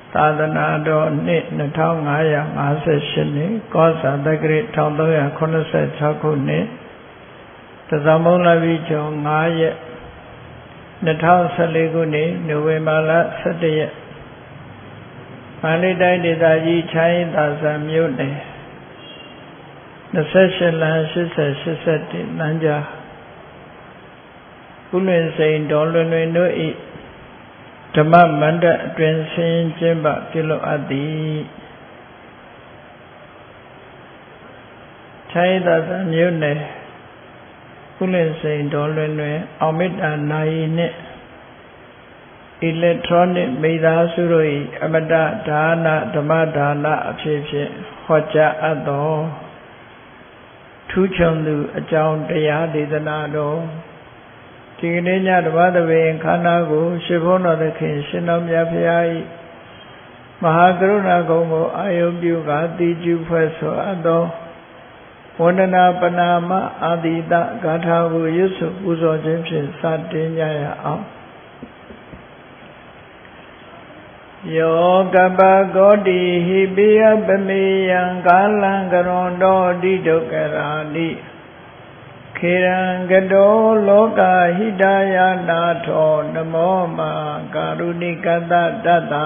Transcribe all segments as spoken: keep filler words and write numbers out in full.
သာသနာတော်နှစ်နှစ်ထောင်ငါးရာငါးဆယ်ရှစ်နှစ်ကောဇာတက္ကရာတစ်ထောင်သုံးရာခုနှစ်ဆယ်ခြောက်ခုနှစ်တဇမုံလပိကျော်ငါးရက်နှစ်ထောင်ဆယ်လေးခုနှစ်နိုဝင်ဘာလဆယ့်တစ်ရက်မန္တလေးတိုင်းဒေသကြီးချမ်းသာစံမြို့နယ်နှစ်ဆယ်ရှစ်လမ်းရှစ်ဆယ်ရှစ်ဆက်တစ်လမ်းကြားကုလွင်စိန်ဒေါ်လွင်လွင်တို့ဤဓမ္မမန္တအတွင်ဆင်းကျင်းပပြုလုပ်အပ်သည်ချမ်းသာစံမြို့နယ်ကုလင်စိန်ဒေါ်လွင်လွင်အောင်မေတ္တာနိုင်နှင့်အီလက်ထရောနစ်မိသားစုတို့၏အမတဒါနဓမ္မဒါနအဖြစ်ဖြင့်ဟောကြားအပ်သောထူးချွန်သူအကြောင်းတရားဒေသနာတော်ဒီကနေ့ညဓမ္မသဘင်ခန္ဓာကိုရှင်ဘုန်းတော်သခင်ရှင်တော်မြတ်ဖရာ၏မဟာကရုဏာကုံကိုအာယုပြုကာတိကျုဖွဲ့ဆိုအပ်သောဝန္ဒနာပနာမအာတိတဂါထာကိုရွတ်ဆိုပူဇော်ခြင်းဖြင့်စတင်ကြရအောင်ယောကပကောတိဟိပိယပမေယံကာလံကရွန်တောတိဒုက္ခရာတိခေရံကတောလောကဟိတယနာထောနမောမာကာရုဏိကတတတ္တာ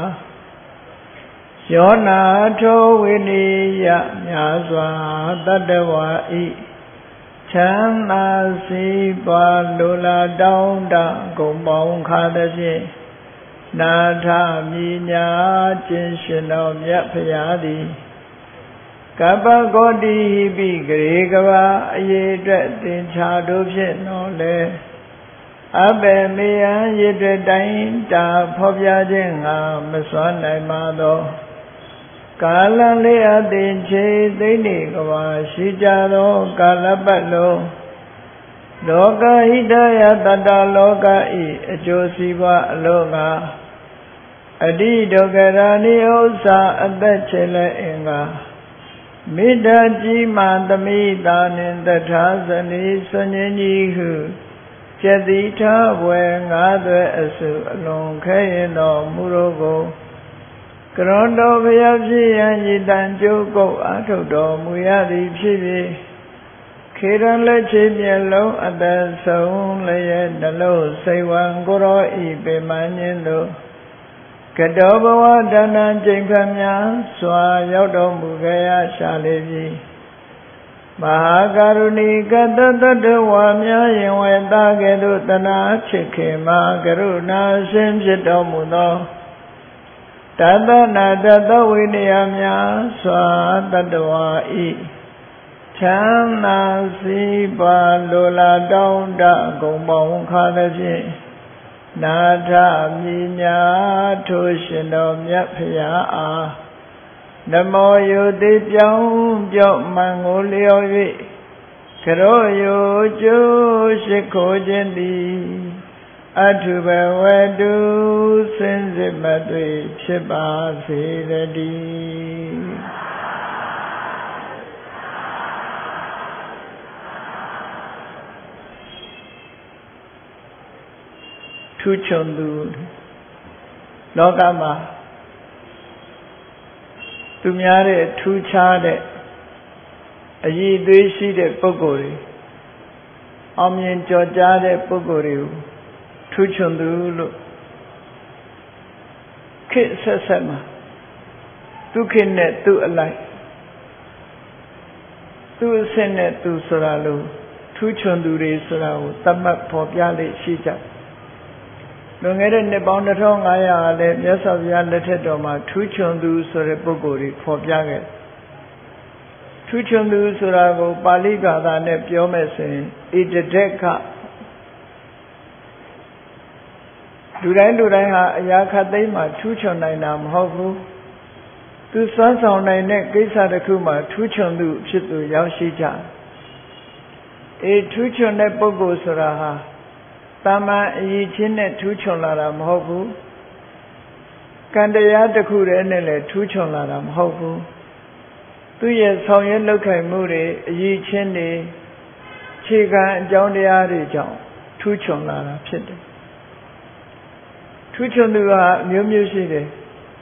ယောနာထောဝိနိယမြာစွာတတ္တဝါဤချမ်းသာစီးပွားလိုလားတောင်းတဂုံပေါင်းခါသည်ဖြင့်နာထမြညာခြင်းရှင်တော်မြတ်ဖရာသည်ကပ္ပကောတိဟိပိဂရေကဘာအရေအတွက်တင်ချာတို့ဖြင့်တော်လဲအဘေမေယံရေအတွက်တိုင်းတာဖော်ပြခြင်းငါမစွမ်းနိုင်ပါသောကာလလေးအသင်ချေသိနေကဘာရှိကြသောကာလပတ်လုံးလောကဟိတယတတ္တလောကဤအကျိုးစီးပွားအလို့ငါအတိဒုက္ခရာနိဥစ္စာအသက်ချေလဲအင်္ဂါမေတ္တာကြီးမှသမိတာနှင့်တထာဇနီဆွန်ញကြီးဟုကျက်တိထဘွယ်ငါးသွဲအစုအလွန်ခဲရင်တော်မူတော်ကိုကရွန်တော်ဘုရားဖြစ်ရန်ဤတန်ကြိုးကုတ်အာထုတ်တော်မူရသည်ဖြစ်ပြီးခေရန်လက်ချေမျက်လုံးအသက်ဆုံးလည်းရဲ့နှလုံးစိတ်ဝံကိုရောဤပေမန်းခြင်းတို့ကတောဘဝတဏ္ဍကျိန်ဖတ်များစွာရောက်တော်မူခဲ့ရရှာလေပြီမဟာကရုဏီကတတတ္တဝါများယင်ဝေတာကဲ့သို့တနာချစ်ခင်မှာကရုဏာရှင်ဖြစ်တော်မူသောတသနာတသဝိနည်းများစွာတတ္တဝါဤချမ်းသာစီးပွားလိုလားတောင်းတဂုံပေါင်းခါသည်ဖြင့်နာထမြညာထိုရှင်တော်မြတ်ဖရာအားနမောယုတိပြောင်းပြော့မှန်ကိုလျော်၍ကရောယုကျိုးရှိခိုးခြင်းသည်အထုဘဝတုစင်စစ်မတွေ့ဖြစ်ပါစေတည်းထူးချွန်သူလောကမှာသူများတဲ့ထူးခြားတဲ့အရည်အသွေးရှိတဲ့ပုဂ္ဂိုလ်တွေအောင်မြင်ကျော်ကြားတဲ့ပုဂ္ဂိုလ်တွေကိုထူးချွန်သူလို့ခေတ်ဆက်ဆက်မှာသူခေတ်နဲ့သူအလိုက်သူအဆင့်နဲ့သူဆိုတာလို့ထူးချွန်သူတွေဆိုတာကိုသတ်မှတ်ဖော်ပြလေးရှိကြလွန်ခဲ့တဲ့နှစ်ပေါင်းတစ်ထောင်ငါးရာလည်းမြတ်စွာဘုရားလက်ထက်တော်မှာထူးချွန်သူဆိုတဲ့ပုဂ္ဂိုလ်တွေဖော်ပြခဲ့ထူးချွန်သူဆိုတာကိုပါဠိဘာသာနဲ့ပြောမယ်ဆိုရင်ဣတဒက္ခလူတိုင်းလူတိုင်းဟာအရာခတ်သိမ်းမှာထူးချွန်နိုင်တာမဟုတ်ဘူးသူစွမ်းဆောင်နိုင်တဲ့ကိစ္စတစ်ခုမှာထူးချွန်သူဖြစ်သူရောက်ရှိကြအေးထူးချွန်တဲ့ပုဂ္ဂိုလ်ဆိုတာဟာတာမန်အရေးချင်းနဲ့ထူးချွန်လာတာမဟုတ်ဘူးကံတရားတစ်ခုတည်းနဲ့လည်းထူးချွန်လာတာမဟုတ်ဘူးသူရဲ့ဆောင်ရွက်လုပ်ခိုင်မှုတွေအရေးချင်းတွေခြေခံအကြောင်းတရားတွေကြောင့်ထူးချွန်လာတာဖြစ်တယ်ထူးချွန်သူကအမျိုးမျိုးရှိတယ်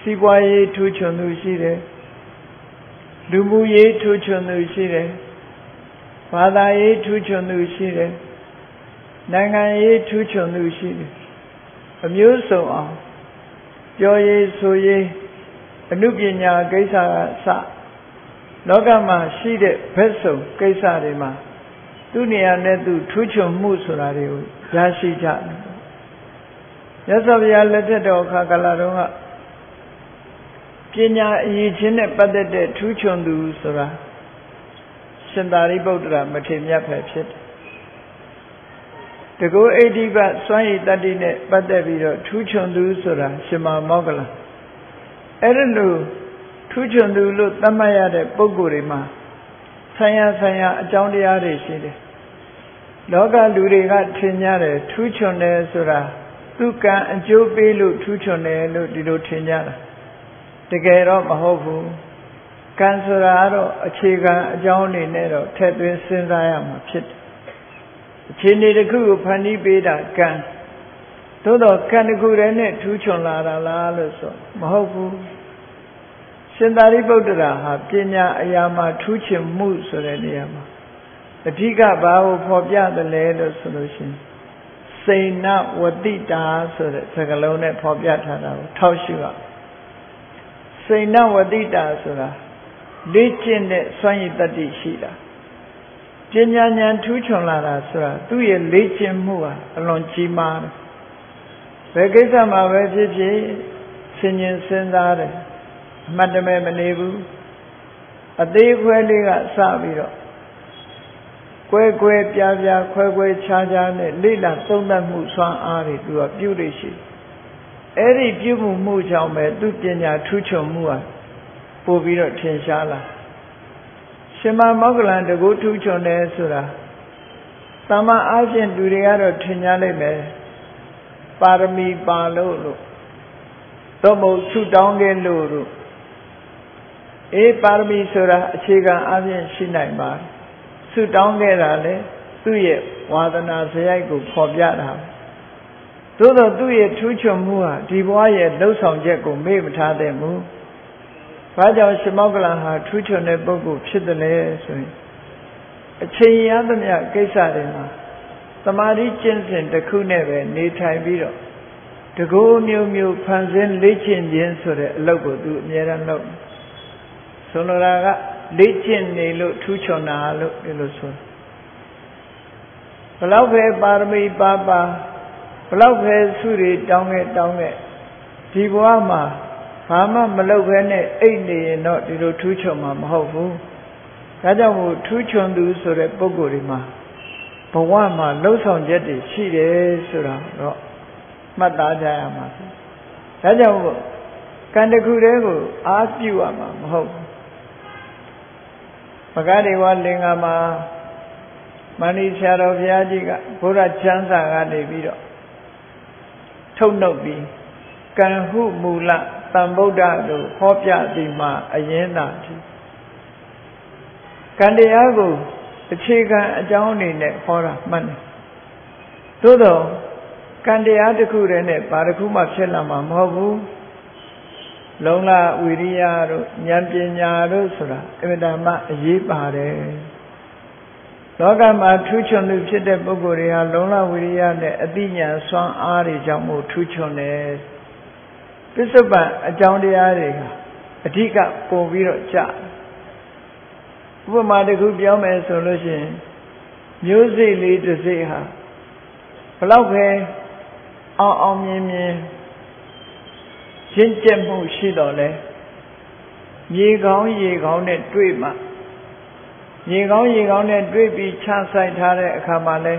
စီးပွားရေးထူးချွန်သူရှိတယ်လူမှုရေးထူးချွန်သူရှိတယ်ဘာသာရေးထူးချွန်သူရှိတယ်နိုင်ငံရေးထူးချွန်သူရှိတယ်အမျိုးစုံအောင်ပြောရေးဆိုရေးအနုပညာကိစ္စကစလောကမှာရှိတဲ့ဘက်စုံကိစ္စတွေမှာသူ့နေရာနဲ့သူထူးချွန်မှုဆိုတာတွေကိုရရှိကြတယ်။မြတ်စွာဘုရားလက်ထက်တော်အခါကာလတုန်းကပညာအရေးချင်းနဲ့ပတ်သက်တဲ့ထူးချွန်သူဆိုတာရှင်သာရိပုတ္တရာမထေရမြတ်ပဲဖြစ်တယ်။တကောအိဋ္ဌိပတ်စွမ်းရည်တတ္တိနဲ့ပတ်သက်ပြီးတော့ထူးချွန်သူဆိုတာရှင်မောဂလအဲ့ဒါလို့ထူးချွန်သူလို့သတ်မှတ်ရတဲ့ပုဂ္ဂိုလ်တွေမှာဆိုင်ရာဆိုင်ရာအကြောင်းတရားတွေရှိတယ်။လောကလူတွေကထင်ကြတယ်ထူးချွန်တယ်ဆိုတာသူကံအကျိုးပေးလို့ထူးချွန်တယ်လို့ဒီလိုထင်ကြတာ။တကယ်တော့မဟုတ်ဘူး။ကံဆိုတာကတော့အခြေခံအကြောင်းအနေနဲ့တော့ထည့်သွင်းစဉ်းစားရမှာဖြစ်တယ်။အခြေအနေတစ်ခုကိုဖန်တီးပေးတာကံ။သို့တော့ကံတစ်ခုတည်းနဲ့ထူးချွန်လာတာလားလို့ဆိုမဟုတ်ဘူး။ရှင်သာရိပုတ္တရာဟာပညာအရာမှာထူးချွန်မှုဆိုတဲ့နေရာမှာအဓိကဘာကိုဖော်ပြသလဲလို့ဆိုလို့ရှိရင်စိဏဝတိတာဆိုတဲ့စကားလုံးနဲ့ဖော်ပြထားတာကိုထောက်ရှုရစိဏဝတိတာဆိုတာလေ့ကျင့်တဲ့စွမ်းရည်တတ္တိရှိတာပညာဉာဏ်ထူးချွန်လာတာဆိုတာသူ့ရဲ့လေ့ကျင့်မှုဟာအလွန်ကြီးမားတယ်ဘယ်ကိစ္စမှာပဲဖြစ်ဖြစ်ဆင်ញင်စဉ်းစားတယ်အမှတ်တမဲ့မနေဘူးအသေးခွဲလေးကစပြီးတော့ကွဲကွဲပြားပြားခွဲခွဲခြားခြားနဲ့လိလသုံးသပ်မှုစွမ်းအားတွေသူကပြုလို့ရှိအဲ့ဒီပြုမှုမှုကြောင့်ပဲသူပညာထူးချွန်မှုဟာပို့ပြီးတော့ထင်ရှားလာရှင်မမောဂလန်တကူထူးချွန်တယ်ဆိုတာသမ္မာအားဖြင့်လူတွေကတော့ထင်ကြလိမ့်မယ်ပါရမီပါလို့လို့တော့မဟုတ်ဆုတောင်းခဲ့လို့လို့အေးပါရမီဆိုတာအခြေခံအပြင်ရှိနိုင်ပါတယ်ဆုတောင်းခဲ့တာလေသူ့ရဲ့ဝါဒနာစရိုက်ကိုဖော်ပြတာသို့တော့သူ့ရဲ့ထူးချွန်မှုဟာဒီဘဝရဲ့လှုပ်ဆောင်ချက်ကိုမေ့မထားသင့်ဘူးဘာကြောင့်ရှင်မောဂလန်ဟာထူးချွန်တဲ့ပုဂ္ဂိုလ်ဖြစ်တယ်လဲဆိုရင်အချိန်ရသမျှကိစ္စတွေမှာသမာဓိကျင့်စဉ်တစ်ခုနဲ့ပဲနေထိုင်ပြီးတော့တကူမျိုးမျိုးဖန်ဆင်းလေ့ကျင့်ခြင်းဆိုတဲ့အလုပ်ကိုသူအမြဲတမ်းလုပ်ဆိုလိုတာကလေ့ကျင့်နေလို့ထူးချွန်တာလို့ဒီလိုဆိုဘလောက်ပဲပါရမီပါပါဘလောက်ပဲဆုတွေတောင်းခဲ့တောင်းခဲ့ဒီဘဝမှာဘာမှမလုပ်ဘဲနဲ့အိတ်နေရင်တော့ဒီလိုထူးချွန်မှာမဟုတ်ဘူးဒါကြောင့်မို့ထူးချွန်သူဆိုတဲ့ပုဂ္ဂိုလ်တွေမှာဘဝမှာလှုပ်ဆောင်ချက်တွေရှိတယ်ဆိုတာတော့မှတ်သားကြရမှာဒါကြောင့်မို့ကံတစ်ခုတည်းကိုအားပြုရမှာမဟုတ်ဘူးမဂ္ဂဒေဝလင်္ကာမှာမဏိဆရာတော်ဘုရားကြီးကဘုရားချမ်းသာကနေပြီးတော့ထုတ်နှုတ်ပြီးကံဟုမူလတံဗုဒ္ဓတို့ဟောပြသည်မှာအရင်သာဖြစ်ကံတရားကိုအခြေခံအကြောင်းအနေနဲ့ဟောတာမှန်တယ်သို့တော့ကံတရားတစ်ခုတည်းနဲ့ဘာတစ်ခုမှဖြစ်လာမှာမဟုတ်ဘူးလုံလဝိရိယတို့ဉာဏ်ပညာတို့ဆိုတာအမြဲတမ်းအရေးပါတယ်လောကမှာထူးချွန်သူဖြစ်တဲ့ပုဂ္ဂိုလ်တွေဟာလုံလဝိရိယနဲ့အသိဉာဏ်စွမ်းအားတွေကြောင့်မို့ထူးချွန်တယ်ပစ္စုပန်အကြောင်းတရားတွေဟာအဓိကပုံပြီးတော့ကြဥပမာတစ်ခုပြောမယ်ဆိုလို့ရှိရင်မျိုးစိတ်လေးတစ်စိတ်ဟာဘလောက်ပဲအောင်အောင်မြင်မြင်ရှင်းကျက်မှုရှိတော့လဲမြေကောင်းရေကောင်းနဲ့တွေ့မှမြေကောင်းရေကောင်းနဲ့တွေ့ပြီးချဆိုင်ထားတဲ့အခါမှာလဲ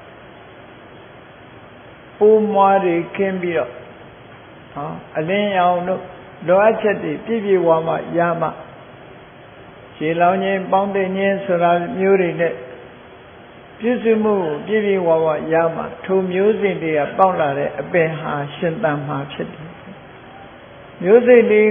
ပိုးမွားတွေခင်းပြီးတော့ဟောအလင်းရောင်တို့လိုအပ်ချက်တွေပြည့်ပြည့်ဝမှရမှရေလောင်းခြင်းပေါင်းတင်ခြင်းဆိုတာမျိုးတွေနဲ့ပြည့်စုံမှုပြည့်ပြည့်ဝဝရမှထိုမျိုးစိတ်တွေကပေါက်လာတဲ့အပင်ဟာရှင်သန်မှာဖြစ်တယ်မျိုးစိတ်လေး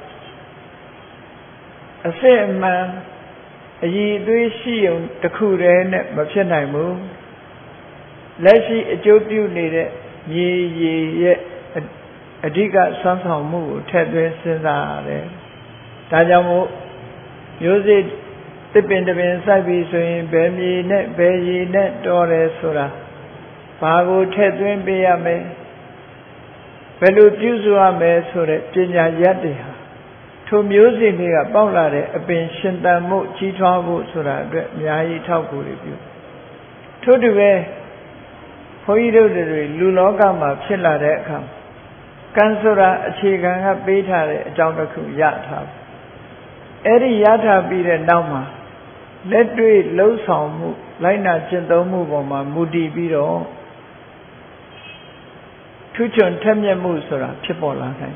ကအစစ်အမှန်အည်အသွေးရှိုံတစ်ခုတည်းနဲ့မဖြစ်နိုင်ဘူးလက်ရှိအကျိုးပြုနေတဲ့မြေရည်ရဲ့အဓိကစွမ်းဆောင်မှုကိုထည့်သွင်းစဉ်းစားရတယ်ဒါကြောင့်မို့မျိုးစေ့တစ်ပင်တစ်ပင်စိုက်ပြီးဆိုရင်ဘယ်မြေနဲ့ဘယ်ရေနဲ့တော်တယ်ဆိုတာဘာကိုထည့်သွင်းပေးရမယ်ဘယ်လိုပြုစုရမယ်ဆိုတဲ့ပညာရပ်တွေဟာထိုမျိုးစေ့တွေကပေါက်လာတဲ့အပင်ရှင်သန်မှုကြီးထွားဖို့ဆိုတာအတွက်အများကြီးထောက်ကူတွေပြုထို့တူပဲဘုန်းကြီးတို့တွေလူလောကမှာဖြစ်လာတဲ့အခါကံဆိုတာအခြေခံကပေးထားတဲ့အကြောင်းတစ်ခုရထားအဲ့ဒီရထားပြီးတဲ့နောက်မှာလက်တွေ့လှုပ်ဆောင်မှုလိုက်နာကျင့်သုံးမှုပေါ်မှာမူတည်ပြီးတော့ထူးချွန်ထက်မြက်မှုဆိုတာဖြစ်ပေါ်လာနိုင်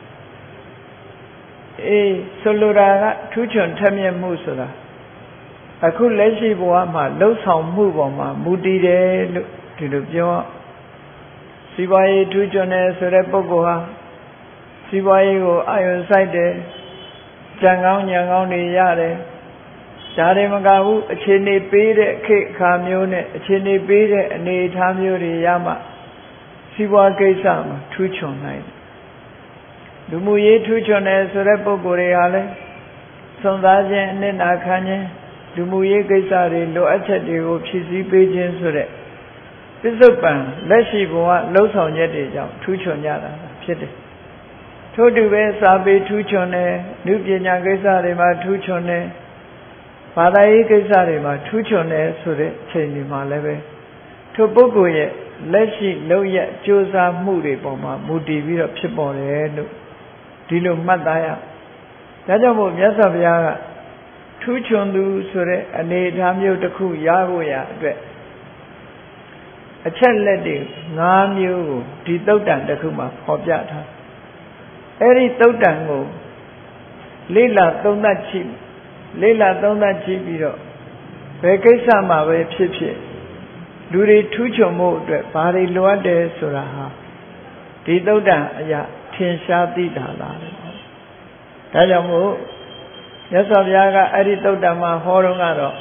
အေးဆိုလိုတာကထူးချွန်ထက်မြက်မှုဆိုတာအခုလက်ရှိဘဝမှာလှုပ်ဆောင်မှုပေါ်မှာမူတည်တယ်လို့ဒီလိုပြောစီးပွားရေးထူးချွန်တယ်ဆိုတဲ့ပုဂ္ဂိုလ်ဟာစီးပွားရေးကိုအာရုံစိုက်တယ်ကြံကောင်းညံကောင်းတွေရတယ်ဒါတွေမကဘူးအခြေအနေပေးတဲ့ခေတ်အခါမျိုးနဲ့အခြေအနေပေးတဲ့အနေအထားမျိုးတွေရမှစီးပွားကိစ္စမှာထူးချွန်နိုင်လူမှုရေးထူးချွန်တယ်ဆိုတဲ့ပုဂ္ဂိုလ်တွေဟာလည်းစွန့်စားခြင်းအနစ်နာခံခြင်းလူမှုရေးကိစ္စတွေလိုအပ်ချက်တွေကိုဖြည့်ဆည်းပေးခြင်းဆိုတဲ့ပစ္စုပန်လက်ရှိဘဝလှုပ်ဆောင်ချက်တွေကြောင့်ထူးချွန်ကြတာဖြစ်တယ်ထို့တူပဲစာပေထူးချွန်တယ်လူပညာကိစ္စတွေမှာထူးချွန်တယ်ဘာသာရေးကိစ္စတွေမှာထူးချွန်တယ်ဆိုတဲ့ချိန်ဒီမှာလည်းပဲထိုပုဂ္ဂိုလ်ရဲ့လက်ရှိလုပ်ရကြိုးစားမှုတွေပေါ်မှာမူတည်ပြီးတော့ဖြစ်ပေါ်တယ်လို့ဒီလိုမှတ်သားရဒါကြောင့်မို့မြတ်စွာဘုရားကထူးချွန်သူဆိုတဲ့အနေအထားမျိုးတစ်ခုရဖို့ရအတွက်အချက်လက်တွေ၅မျိုးကိုဒီသုတ်တန်တစ်ခုမှာဖော်ပြထားအဲ့ဒီသုတ်တန်ကိုလေ့လာသုံးသပ်ကြည့်လေ့လာသုံးသပ်ကြည့်ပြီးတော့ဘယ်ကိစ္စမှာပဲဖြစ်ဖြစ်လူတွေထူးချွန်မှုအတွက်ဘာတွေလိုအပ်တယ်ဆိုတာဟာဒီသုတ်တန်အရာထင်ရှားသိတာလားဒါကြောင့်မို့မြတ်စွာဘုရားကအဲ့ဒီသုတ်တန်မှာဟောတော့ကတော့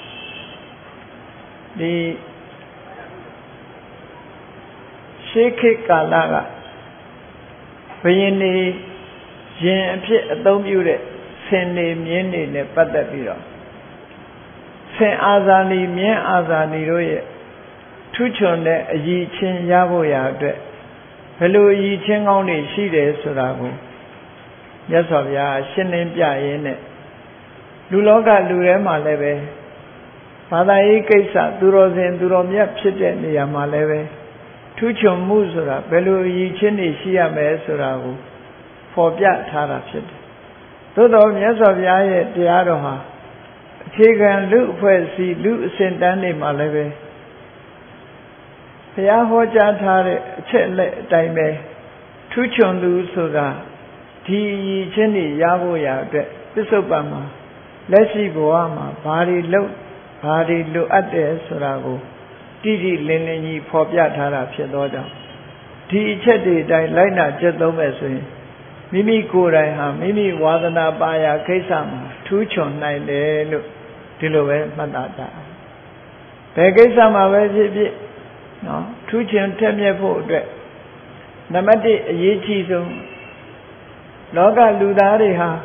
ဒီရှေးခေတ်ကာလကဘုရင်နေရင်အဖြစ်အသုံးပြုတဲ့ဆင်နေမြင်းနေနဲ့ပတ်သက်ပြီးတော့ဆင်အာဇာနည်မြင်းအာဇာနည်တို့ရဲ့ထူးချွန်တဲ့အရည်ချင်းရဖို့ရာအတွက်ဘယ်လိုအရည်ချင်းကောင်းတွေရှိတယ်ဆိုတာကိုမြတ်စွာဘုရားရှင်းလင်းပြရင်းနဲ့လူလောကလူထဲမှာလည်းပဲဘာသာရေးကိစ္စသူတော်စင်သူတော်မြတ်ဖြစ်တဲ့နေရာမှာလည်းပဲထူးချွန်မှုဆိုတာဘယ်လိုအရည်ချင်းတွေရှိရမယ်ဆိုတာကိုဖော်ပြထားတာဖြစ်တယ်။သို့တော်မြတ်စွာဘုရားရဲ့တရားတော်ဟာအခြေခံလူအဖွဲ့အစည်းလူအစဉ်တန်းတွေမှာလည်းပဲဘုရားဟောကြားထားတဲ့အချက်အလက်အတိုင်းပဲထူးချွန်သူဆိုတာဒီအရည်ချင်းတွေရဖို့ရအတွက်ပစ္စုပန်မှာလက်ရှိဘဝမှာဘာတွေလုပ်ဘာတွေလိုအပ်တယ်ဆိုတာကိုတိတိလင်းလင်းကြီးဖော်ပြထားတာဖြစ်သောကြောင့်ဒီအချက်တွေအတိုင်းလိုက်နာကျင့်သုံးမယ်ဆိုရင်မိမိကိုယ်တိုင်ဟာမိမိဝါသနာပါရာကိစ္စမှာထူးချွန်နိုင်တယ်လို့ဒီလိုပဲမှတ်သားတာဘယ်ကိစ္စမှာပဲဖြစ်ဖြစ်နော်ထူးချွန်ထက်မြက်ဖို့အတွက်နံပါတ်၁အရေးကြီးဆုံးလောကလူသားတွေဟာ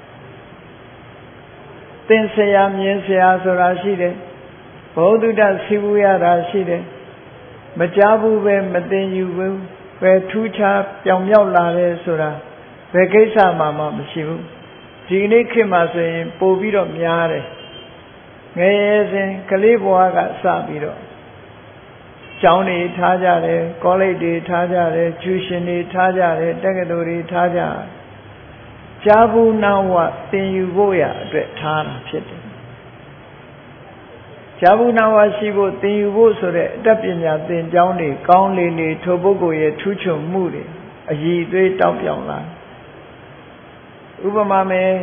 သင်ဆရာမြင်ဆရာဆိုတာရှိတယ်ဘုဒ္ဓတဆီဝရတာရှိတယ်မကြားဘူးပဲမသိယူဘူးပဲထူးခြားပြောင်မြောက်လာတယ်ဆိုတာဘယ်ကိစ္စမှမရှိဘူးဒီနေ့ခေတ်မှာဆိုရင်ပို့ပြီးတော့များတယ်ငယ်ရစဉ်ကလေးဘဝကစပြီးတော့ကျောင်းတွေထားကြတယ်ကောလိပ်တွေထားကြတယ်ကျူရှင်တွေထားကြတယ်တက္ကသိုလ်တွေထားကြတယ်ကြားဘူးနာဝသင်ယူဖို့ရအတွက်ထားတာဖြစ်တယ်ကြားဘူးနာဝရှိဖို့သင်ယူဖို့ဆိုတဲ့အတတ်ပညာသင်ကျောင်းတွေကောင်းလေလေထိုပုဂ္ဂိုလ်ရဲ့ထူးချွန်မှုတွေအရည်အသွေးတောက်ပြောင်လာဥပမာမယ်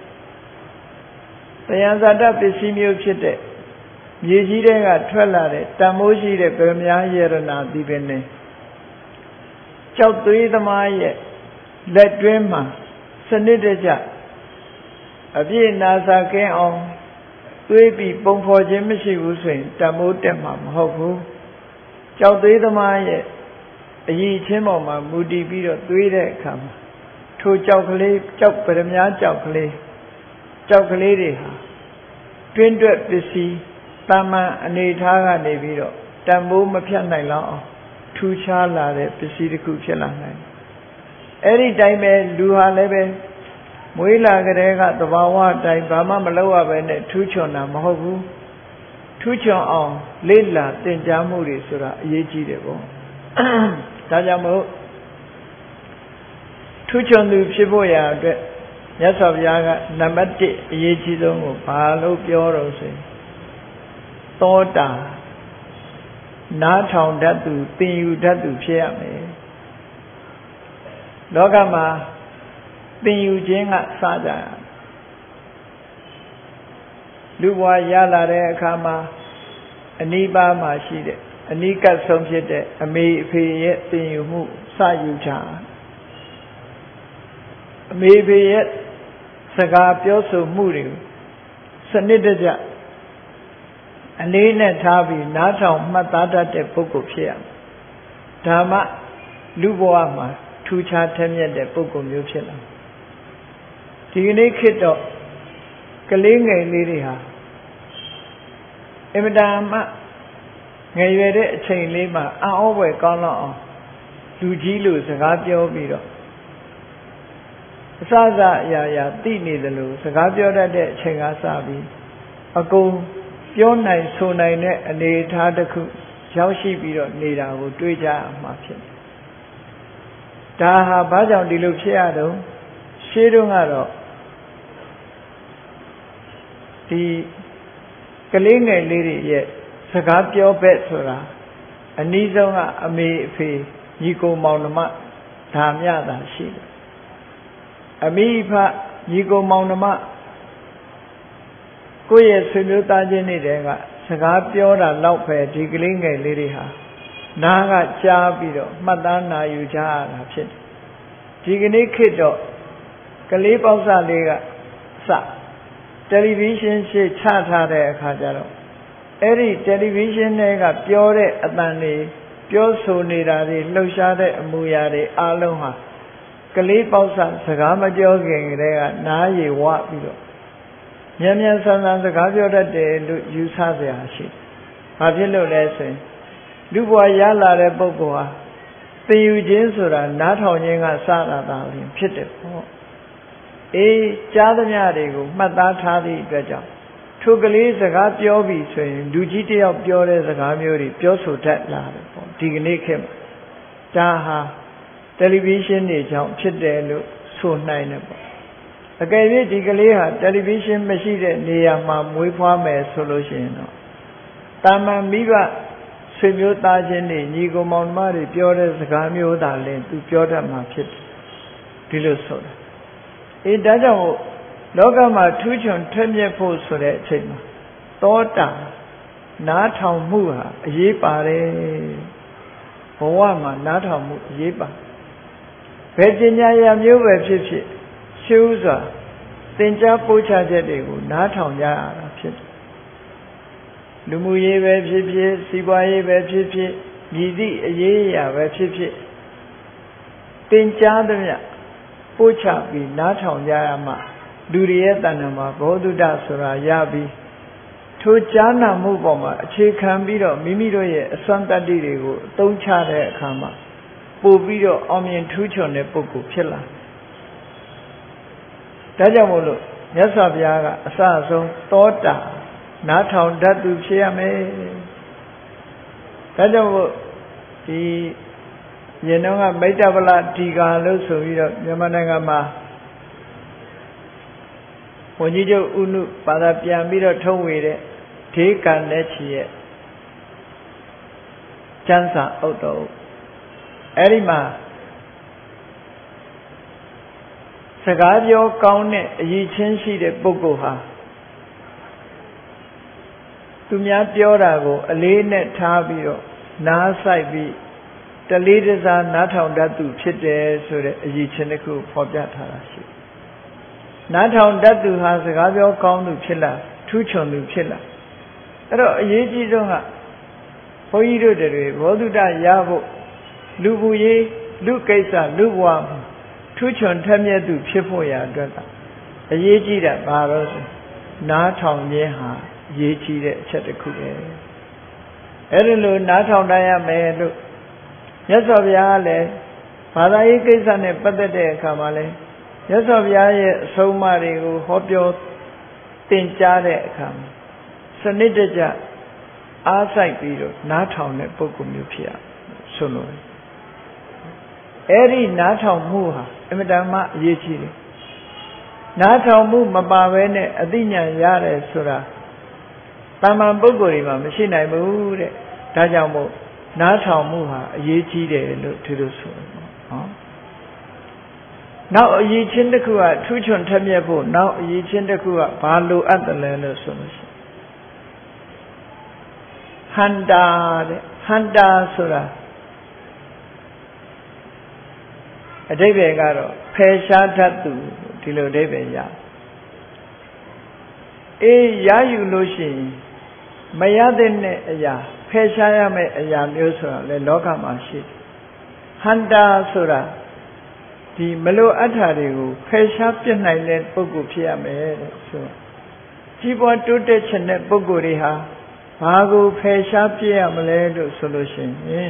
တရားဇာတပစ္စည်းမျိုးဖြစ်တဲ့မြေကြီးတွေကထွက်လာတဲ့တန်မိုးရှိတဲ့ဗေမြားယရနာဒီပင်နဲ့ကြောက်သွေးသမားရဲ့လက်တွင်းမှာစနစ်တကျအပြည့်နာစာကင်းအောင်သွေးပြီးပုံဖော်ခြင်းမရှိဘူးဆိုရင်တန်မိုးတက်မှာမဟုတ်ဘူးကြောက်သွေးသမားရဲ့အရေးချင်းပေါ်မှာမူတည်ပြီးတော့သွေးတဲ့အခါမှာထိုကြောက်ကလေးကြောက်ပရမများကြောက်ကလေးကြောက်ကလေးတွေဟာတွင်းတွက်ပစ္စည်းတာမန်အနေထားကနေပြီးတော့တန်ဖိုးမဖြတ်နိုင်လောက်အောင်ထူးခြားလာတဲ့ပစ္စည်းတစ်ခုဖြစ်လာနိုင်တယ်။အဲ့ဒီတိုင်းပဲလူဟာလည်းပဲမွေးလာကြတဲ့ကသဘာဝအတိုင်းဘာမှမလုပ်ရဘဲနဲ့ထူးချွန်တာမဟုတ်ဘူး။ထူးချွန်အောင်လေ့လာသင်ကြားမှုတွေဆိုတာအရေးကြီးတယ်ပေါ့။ဒါကြောင့်မို့ထူးချွန်သူဖြစ်ဖို့ရာအတွက်မြတ်စွာဘုရားကနံပါတ်တစ်အရေးကြီးဆုံးကိုဘာလို့ပြောတော့ဆိုရင်သောတာနားထောင်တတ်သူသင်ယူတတ်သူဖြစ်ရမယ်လောကမှာသင်ယူခြင်းကစကြရလူဘဝရလာတဲ့အခါမှာအနိဗ္ဗာန်မှာရှိတဲ့အနိကဆုံးဖြစ်တဲ့အမေအဖေရဲ့သင်ယူမှုစယူကြအမေအဖေရဲ့စကားပြောဆိုမှုတွေစနစ်တကျအလေးနဲ့ထားပြီးနားထောင်မှတ်သားတတ်တဲ့ပုဂ္ဂိုလ်ဖြစ်ရမယ်။ဒါမှလူဘဝမှာထူးခြားထက်မြက်တဲ့ပုဂ္ဂိုလ်မျိုးဖြစ်လာ။ဒီကနေ့ခေတ်တော့ကလေးငယ်လေးတွေဟာအင်မတန်မှငယ်ရွယ်တဲ့အချိန်လေးမှာအံ့ဩဖွယ်ကောင်းလောက်အောင်လူကြီးလိုစကားပြောပြီးတော့အစစအရာရာသိနေတယ်လို့စကားပြောတတ်တဲ့အချိန်ကစပြီးအကုန်ပြောနိုင်ဆိုနိုင်တဲ့အနေအထားတစ်ခုရောက်ရှိပြီးတော့နေတာကိုတွေးကြရမှာဖြစ်တယ်။ဒါဟာဘာကြောင့်ဒီလိုဖြစ်ရတော့ရှင်းတော့ကတော့ဒီကလေးငယ်လေးတွေရဲ့စကားပြောဘက်ဆိုတာအနည်းဆုံးကအမေအဖေညီကိုမောင်နှမဒါမျှတာရှိတယ်။အမိဖညီကိုမောင်နှမကိုယ့်ရဲ့ဆွေမျိုးသားချင်းတွေတဲကစကားပြောတာတော့ပဲဒီကလေးငယ်လေးတွေဟာနားကကြားပြီးတော့မှတ်သားနာယူကြရတာဖြစ်တယ်ဒီကနေ့ခေတ်တော့ကလေးပေါက်စလေးကစတယ်လီဗီရှင်းရှေ့ချထားတဲ့အခါကျတော့အဲ့ဒီတယ်လီဗီရှင်းတွေကပြောတဲ့အသံတွေပြောဆိုနေတာတွေလှုပ်ရှားတဲ့အမူအရာတွေအလုံးဟာကလေးပေါက်စစကားမပြောခင်ကတည်းကနားရည်ဝပြီးတော့မြန်မြန်ဆန်ဆန်စကားပြောတတ်တယ်လို့ယူဆစရာရှိတယ်။ဘာဖြစ်လို့လဲဆိုရင်လူဘဝရလာတဲ့ပုဂ္ဂိုလ်ဟာသင်ယူခြင်းဆိုတာနားထောင်ခြင်းကစတာသာလျှင်ဖြစ်တယ်ပေါ့။အေးကြားသမျှတွေကိုမှတ်သားထားသည့်အတွက်ကြောင့်ထိုကလေးစကားပြောပြီဆိုရင်လူကြီးတယောက်ပြောတဲ့စကားမျိုးတွေပြောဆိုတတ်လာတယ်ပေါ့။ဒီကနေ့ခေတ်မှာဒါဟာတယ်လီဗီရှင်းတွေကြောင့်ဖြစ်တယ်လို့ဆိုနိုင်တယ်ပေါ့အကယ်၍ဒီကလေးဟာတယ်လီဗီရှင်းမရှိတဲ့နေရာမှာမွေးဖွားမယ်ဆိုလို့ရှိရင်တော့တာမန်မိဘဆွေမျိုးသားချင်းတွေညီကိုမောင်နှမတွေပြောတဲ့စကားမျိုးသာလင်သူပြောတတ်မှာဖြစ်တယ်ဒီလိုဆိုတာအေးဒါကြောင့်လောကမှာထူးချွန်ထက်မြက်ဖို့ဆိုတဲ့အချိန်မှာသောတာနားထောင်မှုဟာအရေးပါတယ်ဘဝမှာနားထောင်မှုအရေးပါဘယ်ပညာရမျိုးပဲဖြစ်ဖြစ်ရှုစွာသင်ကြားပို့ချချက်တွေကိုနားထောင်ကြရတာဖြစ်တယ်လူမှုရေးပဲဖြစ်ဖြစ်စီးပွားရေးပဲဖြစ်ဖြစ်မြည်သည့်အရေးအရာပဲဖြစ်ဖြစ်သင်ကြားသမျှပို့ချပြီးနားထောင်ကြရမှလူတွေရဲ့တဏ္ဍာမှာဘောဓုတဆိုတာရပြီးထိုကြားနာမှုပေါ်မှာအခြေခံပြီးတော့မိမိတို့ရဲ့အစွမ်းတတ္တိတွေကိုအသုံးချတဲ့အခါမှာပို့ပြီးတော့အောင်မြင်ထူးချွန်တဲ့ပုဂ္ဂိုလ်ဖြစ်လာဒါကြောင့်မို့လို့မြတ်စွာဘုရားကအစအဆုံးသောတာနားထောင်တတ်သူဖြစ်ရမယ်ဒါကြောင့်မို့ဒီရင်တော့ကမိတ္တဗလဒီကာလို့ဆိုပြီးတော့မြန်မာနိုင်ငံမှာဝန်ကြီးချုပ်ဥနုပါဒပြန်ပြီးတော့ထုံးဝေတဲ့ဒေကံလက်ချီရဲ့ကျမ်းစာအုပ်တော်အဲ့ဒီမှာစကားပြောကောင်းတဲ့အရည်ချင်းရှိတဲ့ပုဂ္ဂိုလ်ဟာသူများပြောတာကိုအလေးနဲ့ထားပြီးတော့နားဆိုင်ပြီးတလေးတစားနားထောင်တတ်သူဖြစ်တယ်ဆိုတဲ့အရည်ချင်းတစ်ခုဖော်ပြထားတာရှိနားထောင်တတ်သူဟာစကားပြောကောင်းသူဖြစ်လာထူးချွန်သူဖြစ်လာအဲ့တော့အရေးကြီးဆုံးကဘုန်းကြီးတို့တွေဘောဓုတရဖို့လူဘူးရေးလူကိစ္စလူဘဝမှာထူးချွန်ထက်မြက်သူဖြစ်ဖို့ရာအတွက်ကအရေးကြီးတာဘာလို့ဆိုနားထောင်ခြင်းဟာအရေးကြီးတဲ့အချက်တစ်ခုပဲအဲ့ဒီလိုနားထောင်တတ်ရမယ်လို့မြတ်စွာဘုရားကလည်းဘာသာရေးကိစ္စနဲ့ပတ်သက်တဲ့အခါမှာလဲမြတ်စွာဘုရားရဲ့အဆုံးအမတွေကိုဟောပြောသင်ကြားတဲ့အခါမှာစနစ်တကျအားစိုက်ပြီးတော့နားထောင်တဲ့ပုဂ္ဂိုလ်မျိုးဖြစ်ရဆိုလို့အဲ့ဒီနားထောင်မှုဟာအမြဲတမ်းအရေးကြီးတယ်နားထောင်မှုမပါဘဲနဲ့အသိဉာဏ်ရတယ်ဆိုတာတာမန်ပုဂ္ဂိုလ်တွေမှာမရှိနိုင်ဘူးတဲ့ဒါကြောင့်မို့နားထောင်မှုဟာအရေးကြီးတယ်လို့ဒီလိုဆိုတယ်နော်နောက်အရေးချင်းတစ်ခုကထူးချွန်ထက်မြက်ဖို့နောက်အရေးချင်းတစ်ခုကဘာလိုအပ်တယ်လဲလို့ဆိုလို့ရှိရင်ဟန္တာတဲ့ဟန္တာဆိုတာအဓိပ္ပာယ်ကတော့ဖယ်ရှားတတ်သူဒီလိုအဓိပ္ပာယ်ရအေးရယူလို့ရှိရင်မရတဲ့အရာဖယ်ရှားရမယ့်အရာမျိုးဆိုတာလေလောကမှာရှိတယ်ဟန္တာဆိုတာဒီမလိုအပ်တာတွေကိုဖယ်ရှားပြစ်နိုင်တဲ့ပုဂ္ဂိုလ်ဖြစ်ရမယ်တဲ့ဆိုကြီးပွားတိုးတက်ခြင်းတဲ့ပုဂ္ဂိုလ်တွေဟာဘာကိုဖယ်ရှားပြစ်ရမလဲလို့ဆိုလို့ရှိရင်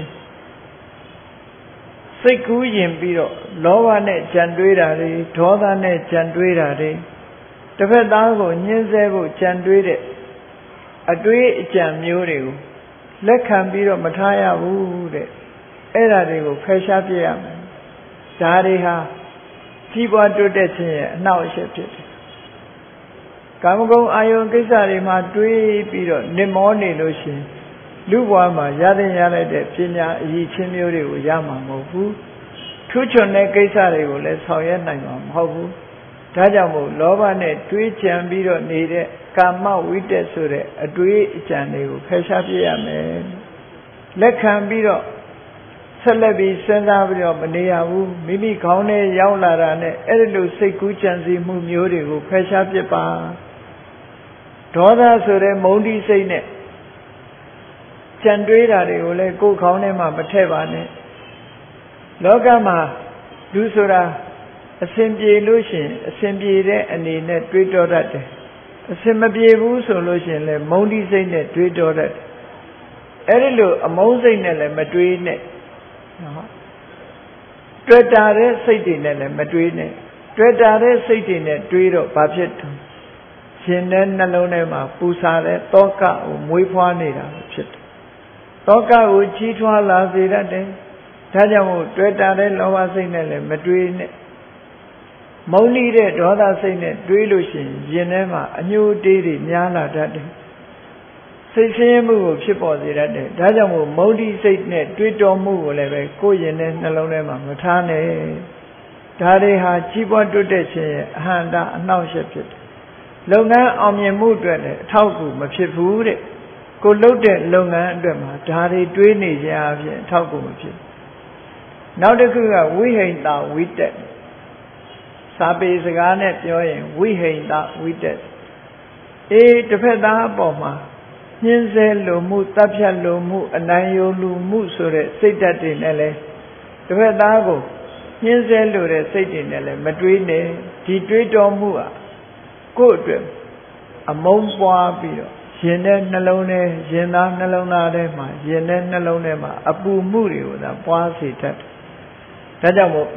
စိတ်ကူးရင်ပြီးတော့လောဘနဲ့ကြံတွေးတာတွေဒေါသနဲ့ကြံတွေးတာတွေတစ်ဖက်သားကိုညှင်းဆဲဖို့ကြံတွေးတဲ့အတွေးအကြံမျိုးတွေကိုလက်ခံပြီးတော့မထားရဘူးတဲ့အဲ့ဒါတွေကိုဖယ်ရှားပြရမယ်ဒါတွေဟာကြီးပွားတိုးတက်ခြင်းရဲ့အနှောက်အယှက်ဖြစ်တယ်ကာမဂုဏ်အာယုန်ကိစ္စတွေမှာတွေးပြီးတော့နစ်မောနေလို့ရှိရင်လူဘဝမှာရတဲ့ရလိုက်တဲ့ပညာအရေးချင်းမျိုးတွေကိုရမှာမဟုတ်ဘူးထူးချွန်တဲ့ကိစ္စတွေကိုလည်းဆောင်ရွက်နိုင်မှာမဟုတ်ဘူးဒါကြောင့်မို့လောဘနဲ့တွေးကြံပြီးတော့နေတဲ့ကာမဝိတက်ဆိုတဲ့အတွေးအကြံတွေကိုဖယ်ရှားပြရမယ်လက်ခံပြီးတော့ဆက်လက်ပြီးစဉ်းစားပြီးတော့မနေရဘူးမိမိခေါင်းထဲရောက်လာတာနဲ့အဲ့ဒီလိုစိတ်ကူးကြံစည်မှုမျိုးတွေကိုဖယ်ရှားပြပါဒေါသဆိုတဲ့မုန်းတီးစိတ်နဲ့ကြံတွေးတာတွေကိုလည်းကိုယ်ခေါင်းထဲမှာမထည့်ပါနဲ့လောကမှာလူဆိုတာအစဉ်ပြေလို့ရှိရင်အစဉ်ပြေတဲ့အနေနဲ့တွေးတောတတ်တယ်အစဉ်မပြေဘူးဆိုလို့ရှိရင်လည်းမုန်းတီးစိတ်နဲ့တွေးတောတတ်တယ်အဲ့ဒီလိုအမုန်းစိတ်နဲ့လည်းမတွေးနဲ့နော်တွေ့တာတဲ့စိတ်တွေနဲ့လည်းမတွေးနဲ့တွေ့တာတဲ့စိတ်တွေနဲ့တွေးတော့ဘာဖြစ်လဲရှင်တဲ့နှလုံးထဲမှာပူဆာတဲ့တောကကိုမွေးဖွားနေတာဖြစ်တယ်တောကကိုကြီးထွားလာစေတတ်တယ်ဒါကြောင့်မို့တွေ့တာတဲ့လောဘစိတ်နဲ့လည်းမတွေးနဲ့မုန်းလိတဲ့ဒေါသစိတ်နဲ့တွေးလို့ရှိရင်ရင်ထဲမှာအညှိုးတေးတွေများလာတတ်တယ်စိတ်ဆင်းရဲမှုကိုဖြစ်ပေါ်စေတတ်တယ်ဒါကြောင့်မို့မုန်းတိစိတ်နဲ့တွေးတောမှုကိုလည်းပဲကိုယ်ရင်ထဲနှလုံးထဲမှာမထားနဲ့ဒါတွေဟာကြီးပွားတိုးတက်ခြင်းရဲ့အဟံတာအနှောင့်အယှက်ဖြစ်တယ်လုပ်ငန်းအောင်မြင်မှုအတွက်လည်းအထောက်အကူမဖြစ်ဘူးတဲ့ကိုလုပ်တဲ့လုပ်ငန်းအတွက်မှာဒါတွေတွေးနေကြအဖြစ်အထောက်အကူမဖြစ်နောက်တစ်ခုကဝိဟိန္တာဝိတက်စာပေစကားနဲ့ပြောရင်ဝိဟိန္တာဝိတက်အေးတစ်ဖက်သားအပေါ်မှာညှင်းဆဲလိုမှုတပ်ဖြတ်လိုမှုအနိုင်ယူလူမှုဆိုတဲ့စိတ်ဓာတ်တွေနဲ့လည်းတစ်ဖက်သားကိုညှင်းဆဲလိုတဲ့စိတ်တွေနဲ့လည်းမတွေးနဲ့ဒီတွေးတော်မှုဟာကိုယ့်အတွက်အမုန်းပွားပြီးတော့ရင်ထဲနှလုံးထဲရင်သားနှလုံးသားထဲမှာရင်ထဲနှလုံးထဲမှာအပူမှုတွေကိုသာပွားစေတတ်တယ်ဒါကြောင့်မို့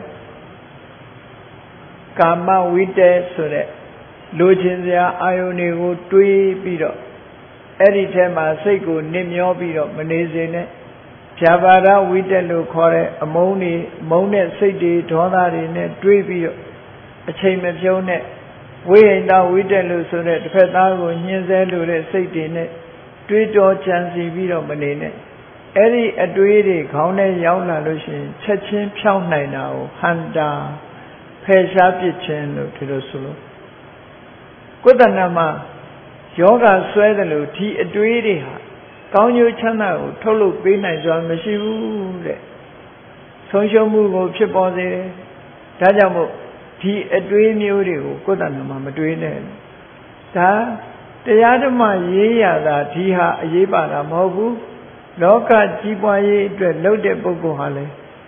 ကာမဝိတ္တဆိုတဲ့လိုချင်စရာအာယုန်တွေကိုတွေးပြီးတော့အဲ့ဒီထဲမှာစိတ်ကိုနစ်မျောပြီးတော့မနေစေနဲ့ဖြာပါဒဝိတ္တလို့ခေါ်တဲ့အမုန်းတွေမုန်းတဲ့စိတ်တွေဒေါသတွေနဲ့တွေးပြီးတော့အချိန်မပြုံးနဲ့ဝိဟိန္ဒဝိတ္တလို့ဆိုတဲ့တစ်ဖက်သားကိုညှင်းဆဲလိုတဲ့စိတ်တွေနဲ့တွေးတောကြံစီပြီးတော့မနေနဲ့အဲ့ဒီအတွေးတွေခေါင်းထဲရောက်လာလို့ရှိရင်ချက်ချင်းဖြောင်းနိုင်တာကိုဟန္တာဖယ်ရှားပစ်ခြင်းလို့ဒီလိုဆိုလို့ကုသနာမှာယောဂဆွဲတယ်လို့ဒီအတွေးတွေဟာကောင်းကျိုးချမ်းသာကိုထုတ်လုပ်ပေးနိုင်စွာမရှိဘူးတဲ့ဆုံးရှုံးမှုကိုဖြစ်ပေါ်စေတယ်ဒါကြောင့်မို့ဒီအတွေးမျိုးတွေကိုကုသနာမှာမတွေးနဲ့ဒါတရားဓမ္မရေးရတာဒီဟာအရေးပါတာမဟုတ်ဘူးလောကကြီးပွားရေးအတွက်လုပ်တဲ့ပုဂ္ဂိုလ်ဟာလေ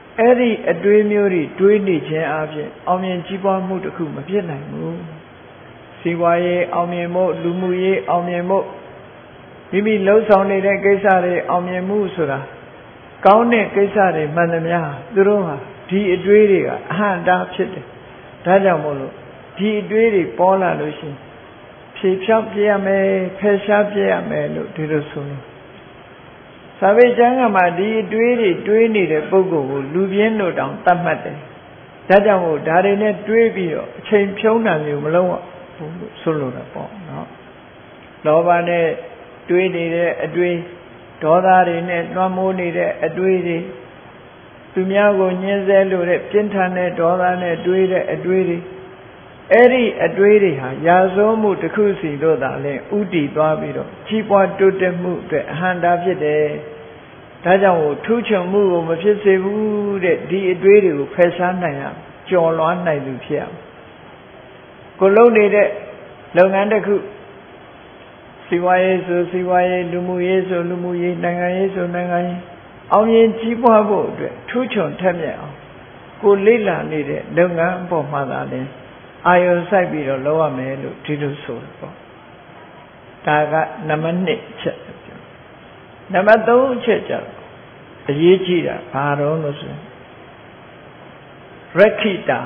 အဲ့ဒီအတွေးမျိုးတွေတွေးနေခြင်းအပြင်အောင်မြင်ကြီးပွားမှုတစ်ခုမဖြစ်နိုင်ဘူးစီးပွားရေးအောင်မြင်မှုလူမှုရေးအောင်မြင်မှုမိမိလှုပ်ဆောင်နေတဲ့ကိစ္စတွေအောင်မြင်မှုဆိုတာကောင်းတဲ့ကိစ္စတွေမှန်သမျှသူတို့ဟာဒီအတွေးတွေကအဟံတာဖြစ်တယ်ဒါကြောင့်မို့လို့ဒီအတွေးတွေပေါ်လာလို့ရှိရင်ဖြေဖြောက်ပြရမယ်ဖယ်ရှားပြရမယ်လို့ဒီလိုဆိုလို့သာဝေကျမ်းကမှာဒီအတွေးတွေတွေးနေတဲ့ပုဂ္ဂိုလ်ကိုလူပြင်းတို့တောင်တတ်မှတ်တယ်ဒါကြောင့်မို့ဒါတွေနဲ့တွေးပြီးတော့အချိန်ဖြုံးတာမျိုးမလုပ်ဘူးလို့ဆိုလိုတာပေါ့နော်လောဘနဲ့တွေးနေတဲ့အတွေးဒေါသတွေနဲ့နှွမ်းမိုးနေတဲ့အတွေးတွေသူများကိုညှင်းဆဲလို့တဲ့ပြင်းထန်တဲ့ဒေါသနဲ့တွေးတဲ့အတွေးတွေအဲ့ဒီအတွေးတွေဟာရာဇဝမှုတစ်ခုစီတို့သာလဲဥတည်သွားပြီးတော့ကြီးပွားတိုးတက်မှုအတွက်အဟံတာဖြစ်တယ်ဒါကြောင့်ထူးချွန်မှုကိုမဖြစ်စေဘူးတဲ့ဒီအတွေးတွေကိုဖယ်ရှားနိုင်ရကျော်လွှားနိုင်သူဖြစ်ရကိုလုပ်နေတဲ့လုပ်ငန်းတစ်ခုစီးပွားရေးဆိုစီးပွားရေးလူမှုရေးဆိုလူမှုရေးနိုင်ငံရေးဆိုနိုင်ငံရေးအောင်မြင်ကြီးပွားဖို့အတွက်ထူးချွန်ထက်မြက်အောင်ကိုလေ့လာနေတဲ့လုပ်ငန်းအပေါ်မှာသာလဲအာယုံစိုက်ပြီးတော့လုပ်ရမယ်လို့ဒီလိုဆိုတယ်ပေါ့ဒါကနံပါတ်နှစ်ချက်နံပါတ်သုံးချက်ကျတော့အရေးကြီးတာဘာတော့လို့ဆိုရင်ရခိတာ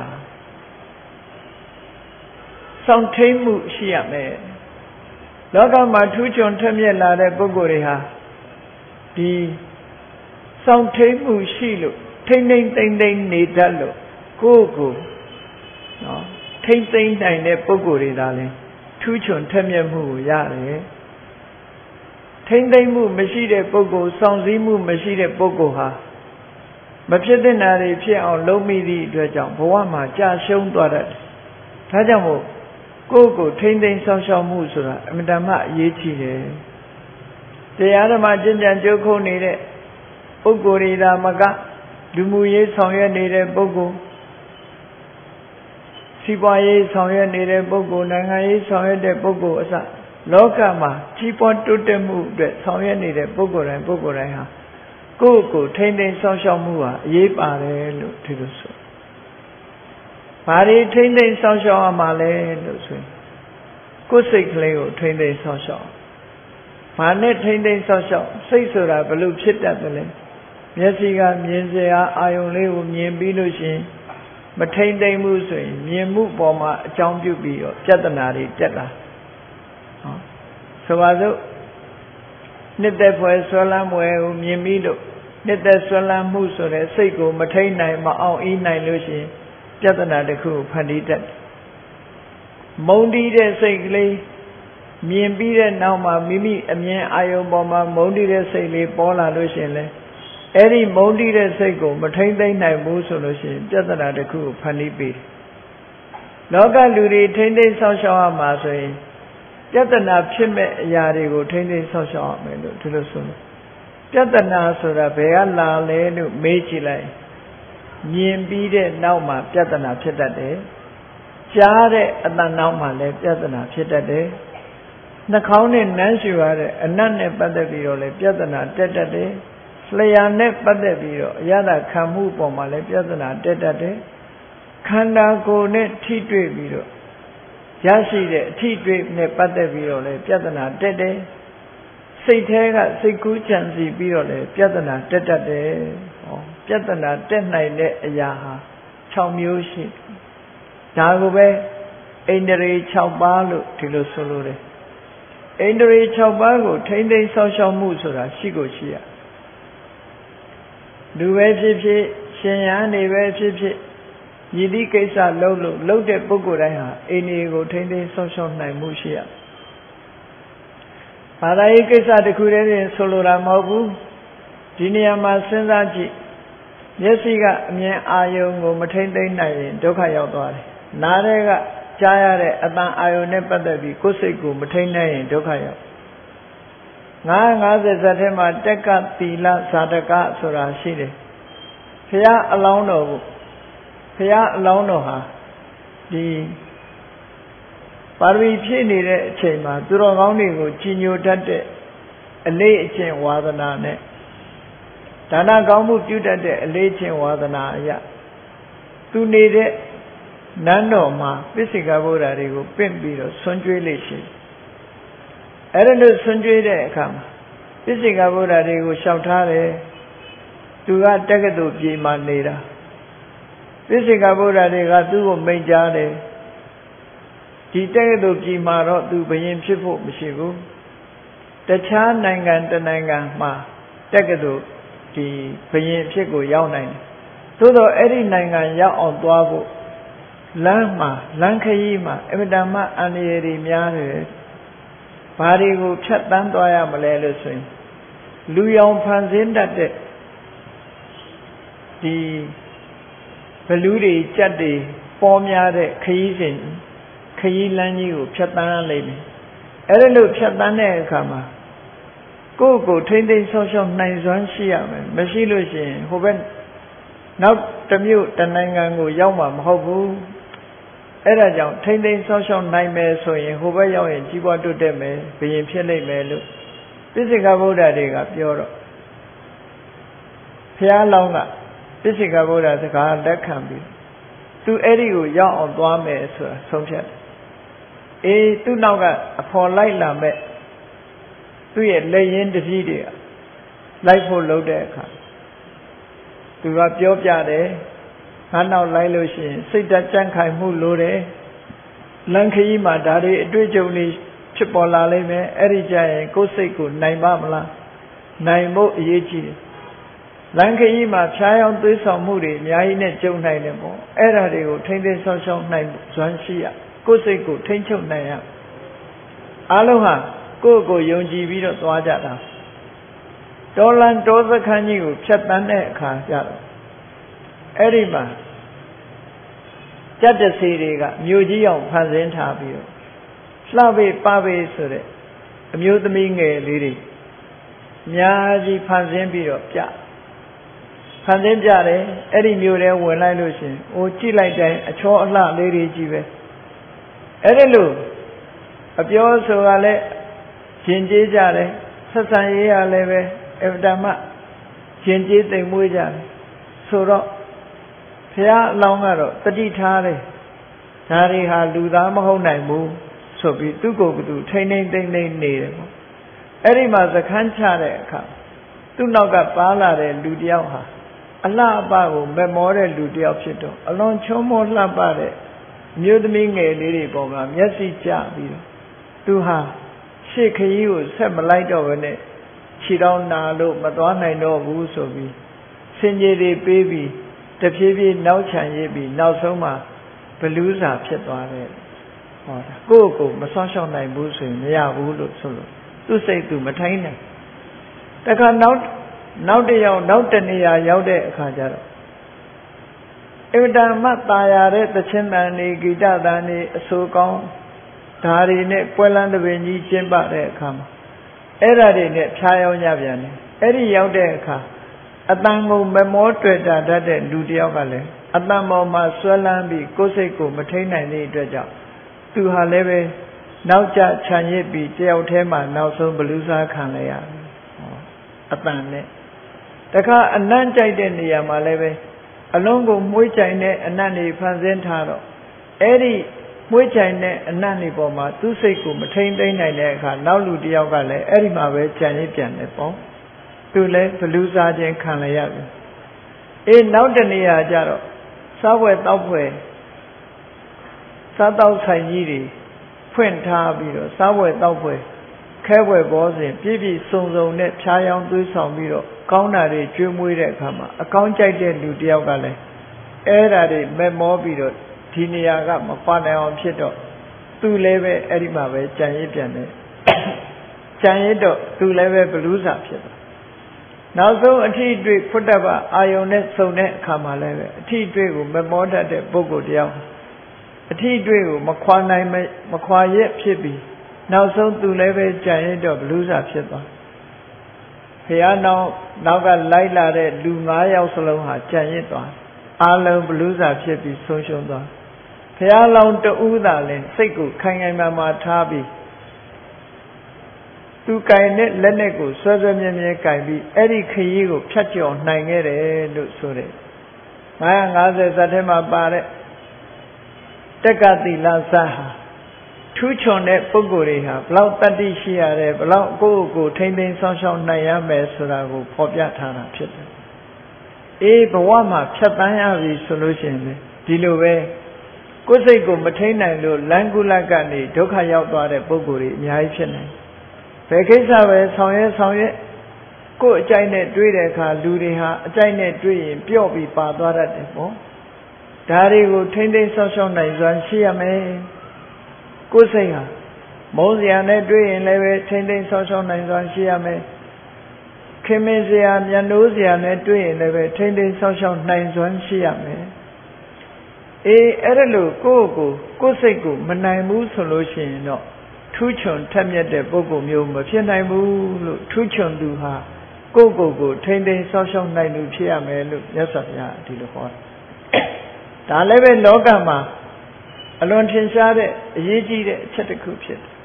စောင့်ထိန်မှုရှိရမယ်လောကမှာထူးချွန်ထက်မြက်လာတဲ့ပုဂ္ဂိုလ်တွေဟာဒီစောင့်ထိန်မှုရှိလို့ထိမ့်ထိမ့်သိမ့်သိမ့်နေတတ်လို့ကိုယ့်ကိုနော်ထိမ့်သိမ့်နိုင်တဲ့ပုဂ္ဂိုလ်တွေသာလဲထူးချွန်ထက်မြက်မှုကိုရတယ်ထိမ့်သိမ့်မှုမရှိတဲ့ပုဂ္ဂိုလ်စောင့်စည်းမှုမရှိတဲ့ပုဂ္ဂိုလ်ဟာမဖြစ်တဲ့နာတွေဖြစ်အောင်လုပ်မိသည့်အတွက်ကြောင့်ဘဝမှာကြာရှုံးသွားတတ်တယ်ဒါကြောင့်မို့ကိုယ့်ကိုထိမ့်သိမ့်ဆောင်ရှောက်မှုဆိုတာအမြဲတမ်းအရေးကြီးတယ်တရားဓမ္မကျင့်ကြံကြိုးခုံနေတဲ့ပုဂ္ဂိုလ်တွေဒါမကလူမှုရေးဆောင်ရွက်နေတဲ့ပုဂ္ဂိုလ်စီးပွားရေးဆောင်ရွက်နေတဲ့ပုဂ္ဂိုလ်နိုင်ငံရေးဆောင်ရွက်တဲ့ပုဂ္ဂိုလ်အစလောကမှာကြီးပွားတိုးတက်မှုအတွက်ဆောင်ရွက်နေတဲ့ပုဂ္ဂိုလ်တိုင်းပုဂ္ဂိုလ်တိုင်းဟာကိုယ့်ကိုထိမ့်သိမ့်ဆောင်ရှောက်မှုဟာအရေးပါတယ်လို့ဒီလိုဆိုဘာတွေထိမ့်သိမ့်ဆောင်ရှောက်ရမှာလဲလို့ဆိုရင်ကိုယ်စိတ်ကလေးကိုထိမ့်သိမ့်ဆောင်ရှောက်ဘာနဲ့ထိမ့်သိမ့်ဆောင်ရှောက်စိတ်ဆိုတာဘယ်လိုဖြစ်တတ်တယ်လဲမျက်စိကမြင်စရာအာယုံလေးကိုမြင်ပြီးလို့ရှိရင်မထိမ့်သိမ့်မှုဆိုရင်မြင်မှုပေါ်မှာအကြောင်းပြုပြီးတော့ပြဿနာတွေတက်လာဟောဆိုပါစို့နှစ်သက်ဖွယ်ဆွဲလန်းဖွယ်ကိုမြင်ပြီးလို့နှစ်သက်ဆွဲလန်းမှုဆိုတဲ့စိတ်ကိုမထိမ့်နိုင်မအောင်အီးနိုင်လို့ရှိရင်ပြဿနာတစ်ခုကိုဖန်တီးတတ်တယ်မုန်းတီးတဲ့စိတ်ကလေးမြင်ပြီးတဲ့နောက်မှာမိမိအမြင်အာယုံပေါ်မှာမုန်းတီးတဲ့စိတ်လေးပေါ်လာလို့ရှိရင်လေအဲ့ဒီမုန်းတီးတဲ့စိတ်ကိုမထိမ့်သိမ့်နိုင်ဘူးဆိုလို့ရှိရင်ပြဿနာတစ်ခုကိုဖန်တီးပေးတယ်လောကလူတွေထိမ့်သိမ့်ဆောင်ရှောက်ရမှာဆိုရင်ပြဿနာဖြစ်မဲ့အရာတွေကိုထိမ့်သိမ့်ဆောင်ရှောက်ရမယ်လို့ဒီလိုဆိုလို့ပြဿနာဆိုတာဘယ်ကလာလဲလို့မေးကြည့်လိုက်မြင်ပြီးတဲ့နောက်မှာပြဿနာဖြစ်တတ်တယ်ကြားတဲ့အတန်နောက်မှာလည်းပြဿနာဖြစ်တတ်တယ်နှာခေါင်းနဲ့နမ်းရှူရတဲ့အနတ်နဲ့ပတ်သက်ပြီးတော့လည်းပြဿနာတက်တတ်တယ်လျှာနဲ့ပတ်သက်ပြီးတော့အရသာခံမှုပေါ်မှာလည်းပြဿနာတက်တတ်တယ်ခန္ဓာကိုယ်နဲ့ထိတွေ့ပြီးတော့ရရှိတဲ့အထိတွေ့နဲ့ပတ်သက်ပြီးတော့လည်းပြဿနာတက်တယ်စိတ်ထဲကစိတ်ကူးကြံစီပြီးတော့လည်းပြဿနာတက်တတ်တယ်ဟောပြဿနာတက်နိုင်တဲ့အရာဟာ၆မျိုးရှိဒါကိုပဲအိန္ဒြေ၆ပါးလို့ဒီလိုဆိုလို့တယ်အိန္ဒြေ၆ပါးကိုထိမ့်သိမ့်ဆောက်ရှောက်မှုဆိုတာရှိကိုရှိရလူပဲဖြစ်ဖြစ်ရှင်ရဟန်းတွေပဲဖြစ်ဖြစ်ယတိကိစ္စလုံးလို့လှုပ်တဲ့ပုဂ္ဂိုလ်တိုင်းဟာအိန္ဒြေကိုထိမ့်သိမ့်ဆောက်ရှောက်နိုင်မှုရှိရဘာသာရေးကိစ္စတစ်ခုတည်းနဲ့ဆိုလိုတာမဟုတ်ဘူးဒီနေရာမှာစဉ်းစားကြည့်မျက်စိကအမြင်အာယုံကိုမထိမ့်သိမ့်နိုင်ရင်ဒုက္ခရောက်သွားတယ်နားထဲကကြားရတဲ့အတန်အာယုံနဲ့ပတ်သက်ပြီးကိုယ်စိတ်ကိုမထိမ့်နိုင်ရင်ဒုက္ခရောက်ငါးငါးဆယ်ဇတ်ထဲမှာတက်ကသီလဇာတကဆိုတာရှိတယ်ဘုရားအလောင်းတော်ကိုဘုရားအလောင်းတော်ဟာဒီပါရမီဖြည့်နေတဲ့အချိန်မှာသူတော်ကောင်းတွေကိုကြီးညိုတတ်တဲ့အလေးအကျင့်ဝါဒနာနဲ့ဒါနကောင်းမှုပြုတတ်တဲ့အလေးချင်းဝါသနာအရသူနေတဲ့နန်းတော်မှာပိစိကဗုဒ္ဓတွေကိုပင့်ပြီးတော့ဆွံ့ကြွေးလေရှိအဲ့ဒါလို့ဆွံ့ကြွေးတဲ့အခါမှာပိစိကဗုဒ္ဓတွေကိုလျှောက်ထားတယ်သူကတက္ကသိုလ်ပြည်မှာနေတာပိစိကဗုဒ္ဓတွေကသူ့ကိုမိန့်ကြားတယ်ဒီတက္ကသိုလ်ပြည်မှာတော့သူဘယင်ဖြစ်ဖို့မရှိဘူးတခြားနိုင်ငံတစ်နိုင်ငံမှာတက္ကသိုလ်ဒီဘယင်ဖြစ်ကိုရောက်နိုင်တယ်သို့တော့အဲ့ဒီနိုင်ငံရောက်အောင်သွားဖို့လမ်းမှာလမ်းခရီးမှာအမြဲတမ်းအန္တရာယ်တွေများတယ်ဘာတွေကိုဖြတ်တန်းသွားရမလဲလို့ဆိုရင်လူရောင်ဖန်ဆင်းတတ်တဲ့ဒီဘလူးတွေကြက်တွေပေါ်များတဲ့ခရီးစဉ်ခရီးလမ်းကြီးကိုဖြတ်တန်းရလိမ့်မယ်အဲ့ဒါလို့ဖြတ်တန်းတဲ့အခါမှာကိုယ့်ကိုထိမ့်သိမ်းဆောက်ရှောက်နိုင်စွမ်းရှိရမယ်မရှိလို့ရှိရင်ဟိုဘက်နောက်တစ်မြို့တစ်နိုင်ငံကိုရောက်မှာမဟုတ်ဘူးအဲ့ဒါကြောင့်ထိမ့်သိမ်းဆောက်ရှောက်နိုင်မယ်ဆိုရင်ဟိုဘက်ရောက်ရင်ကြီးပွားတိုးတက်မယ်ဘယင်ဖြစ်နိုင်မယ်လို့ပိစိကဗုဒ္ဓတွေကပြောတော့ဘုရားလောင်းကပိစိကဗုဒ္ဓစကားလက်ခံပြီးသူအဲ့ဒီကိုရောက်အောင်သွားမယ်ဆိုတာဆုံးဖြတ်တယ်အေးသူ့နောက်ကအဖော်လိုက်လာမဲ့သူ့ရဲ့လက်ရင်းတပည့်တွေကလိုက်ဖို့လုပ်တဲ့အခါသူကပြောပြတယ်ငါနောက်လိုက်လို့ရှိရင်စိတ်ဓာတ်ကြံ့ခိုင်မှုလိုတယ်လမ်းခရီးမှာဒါတွေအတွေ့အကြုံတွေဖြစ်ပေါ်လာလိမ့်မယ်အဲ့ဒီကြရင်ကိုယ်စိတ်ကိုနိုင်ပါမလားနိုင်ဖို့အရေးကြီးတယ်လမ်းခရီးမှာဖြားယောင်းသွေးဆောင်မှုတွေအများကြီးနဲ့ကြုံနိုင်တယ်ပေါ့အဲ့ဒါတွေကိုထိမ့်သိမ်းဆောက်ရှောက်နိုင်စွမ်းရှိရကိုယ်စိတ်ကိုထိမ့်ချုပ်နိုင်ရအားလုံးဟာကိုယ့်ကိုယုံကြည်ပြီးတော့သွားကြတာတောလန်တောစခန်းကြီးကိုဖြတ်တန်းတဲ့အခါကျတော့အဲ့ဒီမှာကြက်တစီတွေကမြို့ကြီးအောင်ဖန်ဆင်းထားပြီးတော့လှပေပပေဆိုတဲ့အမျိုးသမီးငယ်လေးတွေအများကြီးဖန်ဆင်းပြီးတော့ပြဖန်ဆင်းပြတယ်အဲ့ဒီမြို့ထဲဝင်လိုက်လို့ရှင်အိုကြည့်လိုက်တိုင်းအချောအလှလေးတွေကြီးပဲအဲ့ဒီလိုအပြောဆိုတာလည်းရှင်ကျေးကြတယ်ဆက်ဆံရေးရလည်းပဲအဗ္ဗဓမ္မရှင်ကျေးသိမ်မွေးကြတယ်ဆိုတော့ဘုရားအလောင်းကတော့တတိထားတယ်ဒါတွေဟာလူသားမဟုတ်နိုင်ဘူးဆိုပြီးသူ့ကိုယ်ကသူထိမ့်ထိမ့်သိမ့်သိမ့်နေတယ်ပေါ့အဲ့ဒီမှာစခန်းချတဲ့အခါသူ့နောက်ကပါလာတဲ့လူတယောက်ဟာအလှအပကိုမမောတဲ့လူတယောက်ဖြစ်တော့အလွန်ချုံးမောလှပတဲ့မြို့သမီးငယ်လေးတွေပေါ်မှာမျက်စိကျပြီးတော့သူဟာရှေ့ခရီးကိုဆက်မလိုက်တော့ဘဲနဲ့ခြေတော်နာလို့မသွားနိုင်တော့ဘူးဆိုပြီးစင်ကြီးတွေပေးပြီးတဖြည်းဖြည်းနောက်ချန်ရစ်ပြီးနောက်ဆုံးမှာဘလူးစာဖြစ်သွားတယ်ဟောတာကိုယ့်ကိုမဆောင်းရှောက်နိုင်ဘူးဆိုရင်မရဘူးလို့ဆိုလို့သူ့စိတ်သူမထိုင်းနိုင်တခါနောက်နောက်တစ်ယောက်နောက်တနေရာရောက်တဲ့အခါကျတော့အဝတ္တမတာယာတဲ့သချင်းတန်တွေဂီတတန်တွေအဆိုကောင်းဓာရီနဲ့ပွဲလန်းတပင်ကြီးကျင်းပတဲ့အခါမှာအဲ့ဓာတွေနဲ့ဖြားယောင်းကြပြန်တယ်အဲ့ဒီရောက်တဲ့အခါအတန်ကိုမမောတွေ့တာတတ်တဲ့လူတယောက်ကလည်းအတန်ပေါ်မှာဆွဲလန်းပြီးကိုယ်စိတ်ကိုမထိန်နိုင်တဲ့အတွက်ကြောင့်သူဟာလည်းပဲနောက်ကျခြံရစ်ပြီးတယောက်တည်းမှာနောက်ဆုံးဘလူးစားခံလိုက်ရတယ်အတန်နဲ့တခါအနံ့ကြိုက်တဲ့နေရာမှာလည်းပဲအလုံးကိုမွှေးကြိုင်တဲ့အနံ့တွေဖန်ဆင်းထားတော့အဲ့ဒီမွှေးကြိုင်တဲ့အနံ့တွေပေါ်မှာသူ့စိတ်ကိုမထိန်သိမ်းနိုင်တဲ့အခါနောက်လူတယောက်ကလည်းအဲ့ဒီမှာပဲခြံရစ်ပြန်တယ်ပေါ့သူလည်းဘလူးစားခြင်းခံလိုက်ရတယ်အေးနောက်တနေရာကျတော့စားပွဲတောက်ပွဲစားတောက်ဆိုင်ကြီးတွေဖွင့်ထားပြီးတော့စားပွဲတောက်ပွဲခဲပွဲဘောစဉ်ပြည့်ပြည့်စုံစုံနဲ့ဖြားယောင်းသွေးဆောင်ပြီးတော့ကောင်းတာတွေကျွေးမွေးတဲ့အခါမှာအကောင်းကြိုက်တဲ့လူတယောက်ကလည်းအဲ့ဓာတွေမက်မောပြီးတော့ဒီနေရာကမခွာနိုင်အောင်ဖြစ်တော့သူလည်းပဲအဲ့ဒီမှာပဲကြံရစ်ပြန်တယ်ကြံရစ်တော့သူလည်းပဲဘလူးစာဖြစ်သွားနောက်ဆုံးအထီးတွေ့ဖွတ်တပအာယုန်နဲ့စုံတဲ့အခါမှာလည်းပဲအထီးတွေ့ကိုမမောတတ်တဲ့ပုဂ္ဂိုလ်တယောက်အထီးတွေ့ကိုမခွာနိုင်မခွာရက်ဖြစ်ပြီးနောက်ဆုံးသူလည်းပဲကြံရစ်တော့ဘလူးစာဖြစ်သွားဘုရားနောက်နောက်ကလိုက်လာတဲ့လူ၅ယောက်စလုံးဟာကြံရစ်သွားအားလုံးဘလူးစာဖြစ်ပြီးဆုံးရှုံးသွားဘုရားလောင်းတူးသာလင်စိတ်ကိုခိုင်ခိုင်မာမာထားပြီးသူကင်တဲ့လက်နဲ့ကိုဆွဲဆွဲမြဲမြဲကင်ပြီးအဲ့ဒီခရီးကိုဖြတ်ကျော်နိုင်ခဲ့တယ်လို့ဆိုတဲ့ငါး၅၀ဇတ်ထဲမှာပါတဲ့တက္ကသီလဇတ်ဟာထူးချွန်တဲ့ပုဂ္ဂိုလ်တွေဟာဘလောက်တတ္တိရှိရတယ်ဘလောက်ကိုယ့်ကိုယ်ထိမ့်သိမ်းဆောင်ရှောက်နိုင်ရမယ်ဆိုတာကိုဖော်ပြထားတာဖြစ်တယ်အေးဘဝမှာဖြတ်တန်းရပြီဆိုလို့ရှိရင်ဒီလိုပဲကိုယ်စိတ်ကိုမထိန်းနိုင်လို့လမ်းကုလတ်ကနေဒုက္ခရောက်သွားတဲ့ပုဂ္ဂိုလ်တွေအများကြီးဖြစ်နေဘယ်ကိစ္စပဲဆောင်ရွက်ဆောင်ရွက်ကိုယ်အကြိုက်နဲ့တွေးတဲ့အခါလူတွေဟာအကြိုက်နဲ့တွေးရင်ပျော့ပြီးပါသွားတတ်တယ်ပေါ့ဒါတွေကိုထိမ့်သိမ်းဆောင်ရှောက်နိုင်စွမ်းရှိရမယ်ကိုယ်စိတ်ဟာမုန်းစရာနဲ့တွေးရင်လည်းပဲထိမ့်သိမ်းဆောင်ရှောက်နိုင်စွမ်းရှိရမယ်ခင်မင်စရာမျက်နှိုးစရာနဲ့တွေးရင်လည်းပဲထိမ့်သိမ်းဆောင်ရှောက်နိုင်စွမ်းရှိရမယ်အေးအဲ့ဒါလို့ကိုယ့်ကိုကိုယ်စိတ်ကိုမနိုင်ဘူးဆိုလို့ရှိရင်တော့ထူးချွန်ထက်မြက်တဲ့ပုဂ္ဂိုလ်မျိုးမဖြစ်နိုင်ဘူးလို့ထူးချွန်သူဟာကိုယ့်ကိုယ်ကိုထိမ့်သိမ်းဆောင်ရှောက်နိုင်သူဖြစ်ရမယ်လို့မြတ်စွာဘုရားဒီလိုဟောဒါလည်းပဲလောကမှာအလွန်ထင်ရှားတဲ့အရေးကြီးတဲ့အချက်တစ်ခုဖြစ်တယ်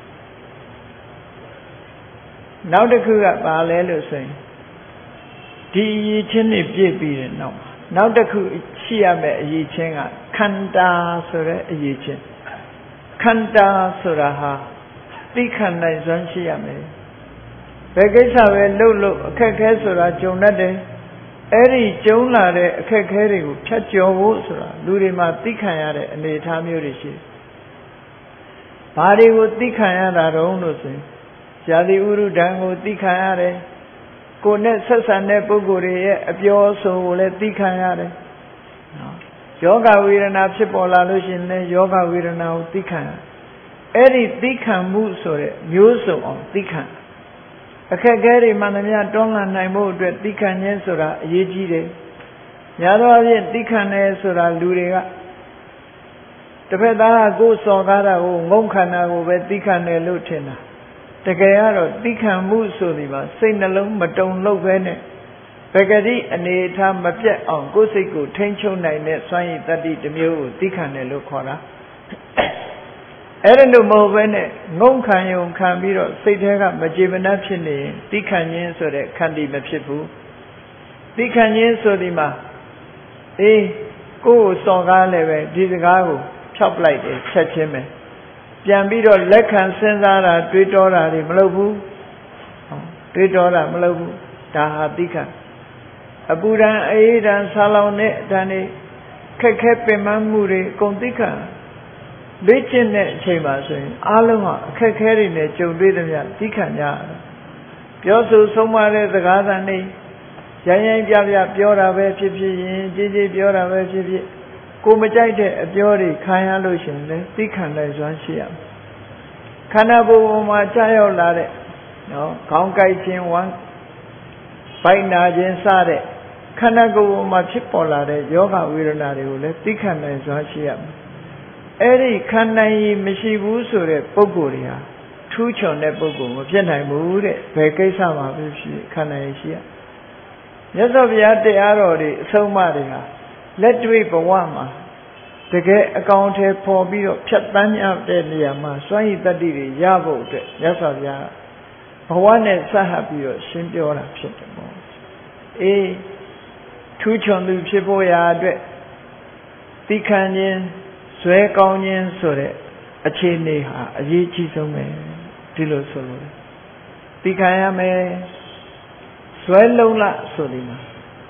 နောက်တစ်ခုကဘာလဲလို့ဆိုရင်ဒီအရေးချင်းတွေပြည့်ပြီးတဲ့နောက်နောက်တစ်ခုရှိရမယ့်အရေးချင်းကခန္ဓာဆိုတဲ့အရေးချင်းခန္ဓာဆိုတာဟာသိခံနိုင်စွမ်းရှိရမယ်ဘယ်ကိစ္စပဲလုပ်လို့အခက်ခဲဆိုတာကြုံတတ်တယ်အဲ့ဒီကြုံလာတဲ့အခက်ခဲတွေကိုဖြတ်ကျော်ဖို့ဆိုတာလူတွေမှာသိခံရတဲ့အနေအထားမျိုးတွေရှိတယ်ဘာတွေကိုသိခံရတာတုံးလို့ဆိုရင်ဇာတိဥရုဒံကိုသိခံရတယ်ကိုယ်နဲ့ဆက်ဆံတဲ့ပုဂ္ဂိုလ်တွေရဲ့အပြောအဆိုကိုလည်းသိခံရတယ်နော်ယောဂဝေဒနာဖြစ်ပေါ်လာလို့ရှိရင်လည်းယောဂဝေဒနာကိုသိခံရအဲ့ဒီသိခံမှုဆိုတဲ့မျိုးစုံအောင်သိခံအခက်အခဲတွေမှန်သမျှတွန်းလှန်နိုင်ဖို့အတွက်သိခံခြင်းဆိုတာအရေးကြီးတယ်များသောအားဖြင့်သိခံတယ်ဆိုတာလူတွေကတစ်ဖက်သားကကိုယ်စော်ကားတာကိုငုံခန္ဓာကိုပဲသိခံတယ်လို့ထင်တာတကယ်ကတော့သိခံမှုဆိုဒီမှာစိတ်နှလုံးမတုန်လှုပ်ပဲနဲ့ပဂတိအနေအထားမပြတ်အောင်ကိုယ်စိတ်ကိုထိန်းချုပ်နိုင်တဲ့စွမ်းရည်တတ္တိတစ်မျိုးကိုသိခံတယ်လို့ခေါ်တာအဲ့ဒါလို့မဟုတ်ပဲနဲ့ငုံခံယုံခံပြီးတော့စိတ်ထဲကမကြေမနပ်ဖြစ်နေရင်သိခံခြင်းဆိုတဲ့ခန္တီမဖြစ်ဘူးသိခံခြင်းဆိုဒီမှာအေးကိုယ်ကိုစော်ကားလည်းပဲဒီစကားကိုဖြောက်ပလိုက်တယ်ချက်ချင်းပဲပြန်ပြီးတော့လက်ခံစဉ်းစားတာတွေးတောတာတွေမလုပ်ဘူးတွေးတောတာမလုပ်ဘူးဒါဟာသိခံအပူဒဏ်အေးဒဏ်ဆာလောင်တဲ့အတန်တွေခက်ခဲပင်ပန်းမှုတွေအကုန်သိခံလေ့ကျင့်တဲ့အချိန်မှာဆိုရင်အားလုံးဟာအခက်ခဲတွေနဲ့ကြုံတွေ့သမျှသိခံကြရတယ်ပြောဆိုဆုံးမတဲ့စကားသံတွေရိုင်းရိုင်းပြပြပြောတာပဲဖြစ်ဖြစ်ရင်ကြီးကြီးပြောတာပဲဖြစ်ဖြစ်ကိုမကြိုက်တဲ့အပြောတွေခံရလို့ရှိရင်လည်းသိခံနိုင်စွမ်းရှိရမယ်ခန္ဓာကိုယ်ပေါ်မှာကြာရောက်လာတဲ့နော်ခေါင်းကိုက်ခြင်းဝမ်းဗိုက်နာခြင်းစတဲ့ခန္ဓာကိုယ်ပေါ်မှာဖြစ်ပေါ်လာတဲ့ယောဂဝေဒနာတွေကိုလည်းသိခံနိုင်စွမ်းရှိရမယ်အဲ့ဒီခန္ဓာကြီးမရှိဘူးဆိုတဲ့ပုဂ္ဂိုလ်တွေဟာထူးချွန်တဲ့ပုဂ္ဂိုလ်မဖြစ်နိုင်ဘူးတဲ့ဘယ်ကိစ္စမှာဖြစ်ဖြစ်ခန္ဓာကြီးရှိရမြတ်စွာဘုရားတရားတော်တွေအဆုံးအမတွေဟာလက်တွေ့ဘဝမှာတကယ်အကောင်အထည်ပေါ်ပြီးတော့ဖြတ်တန်းရတဲ့နေရာမှာစွမ်းရည်တတ္တိတွေရဖို့အတွက်မြတ်စွာဘုရားဘဝနဲ့ဆက်ဟပ်ပြီးတော့ရှင်းပြောတာဖြစ်တယ်ပေါ့အေးထူးချွန်သူဖြစ်ဖို့ရာအတွက်သိခံခြင်းဇွဲကောင်းခြင်းဆိုတဲ့အခြေအနေဟာအရေးကြီးဆုံးပဲဒီလိုဆိုလို့သိခံရမယ်ဇွဲလုံးလဆိုဒီမှာ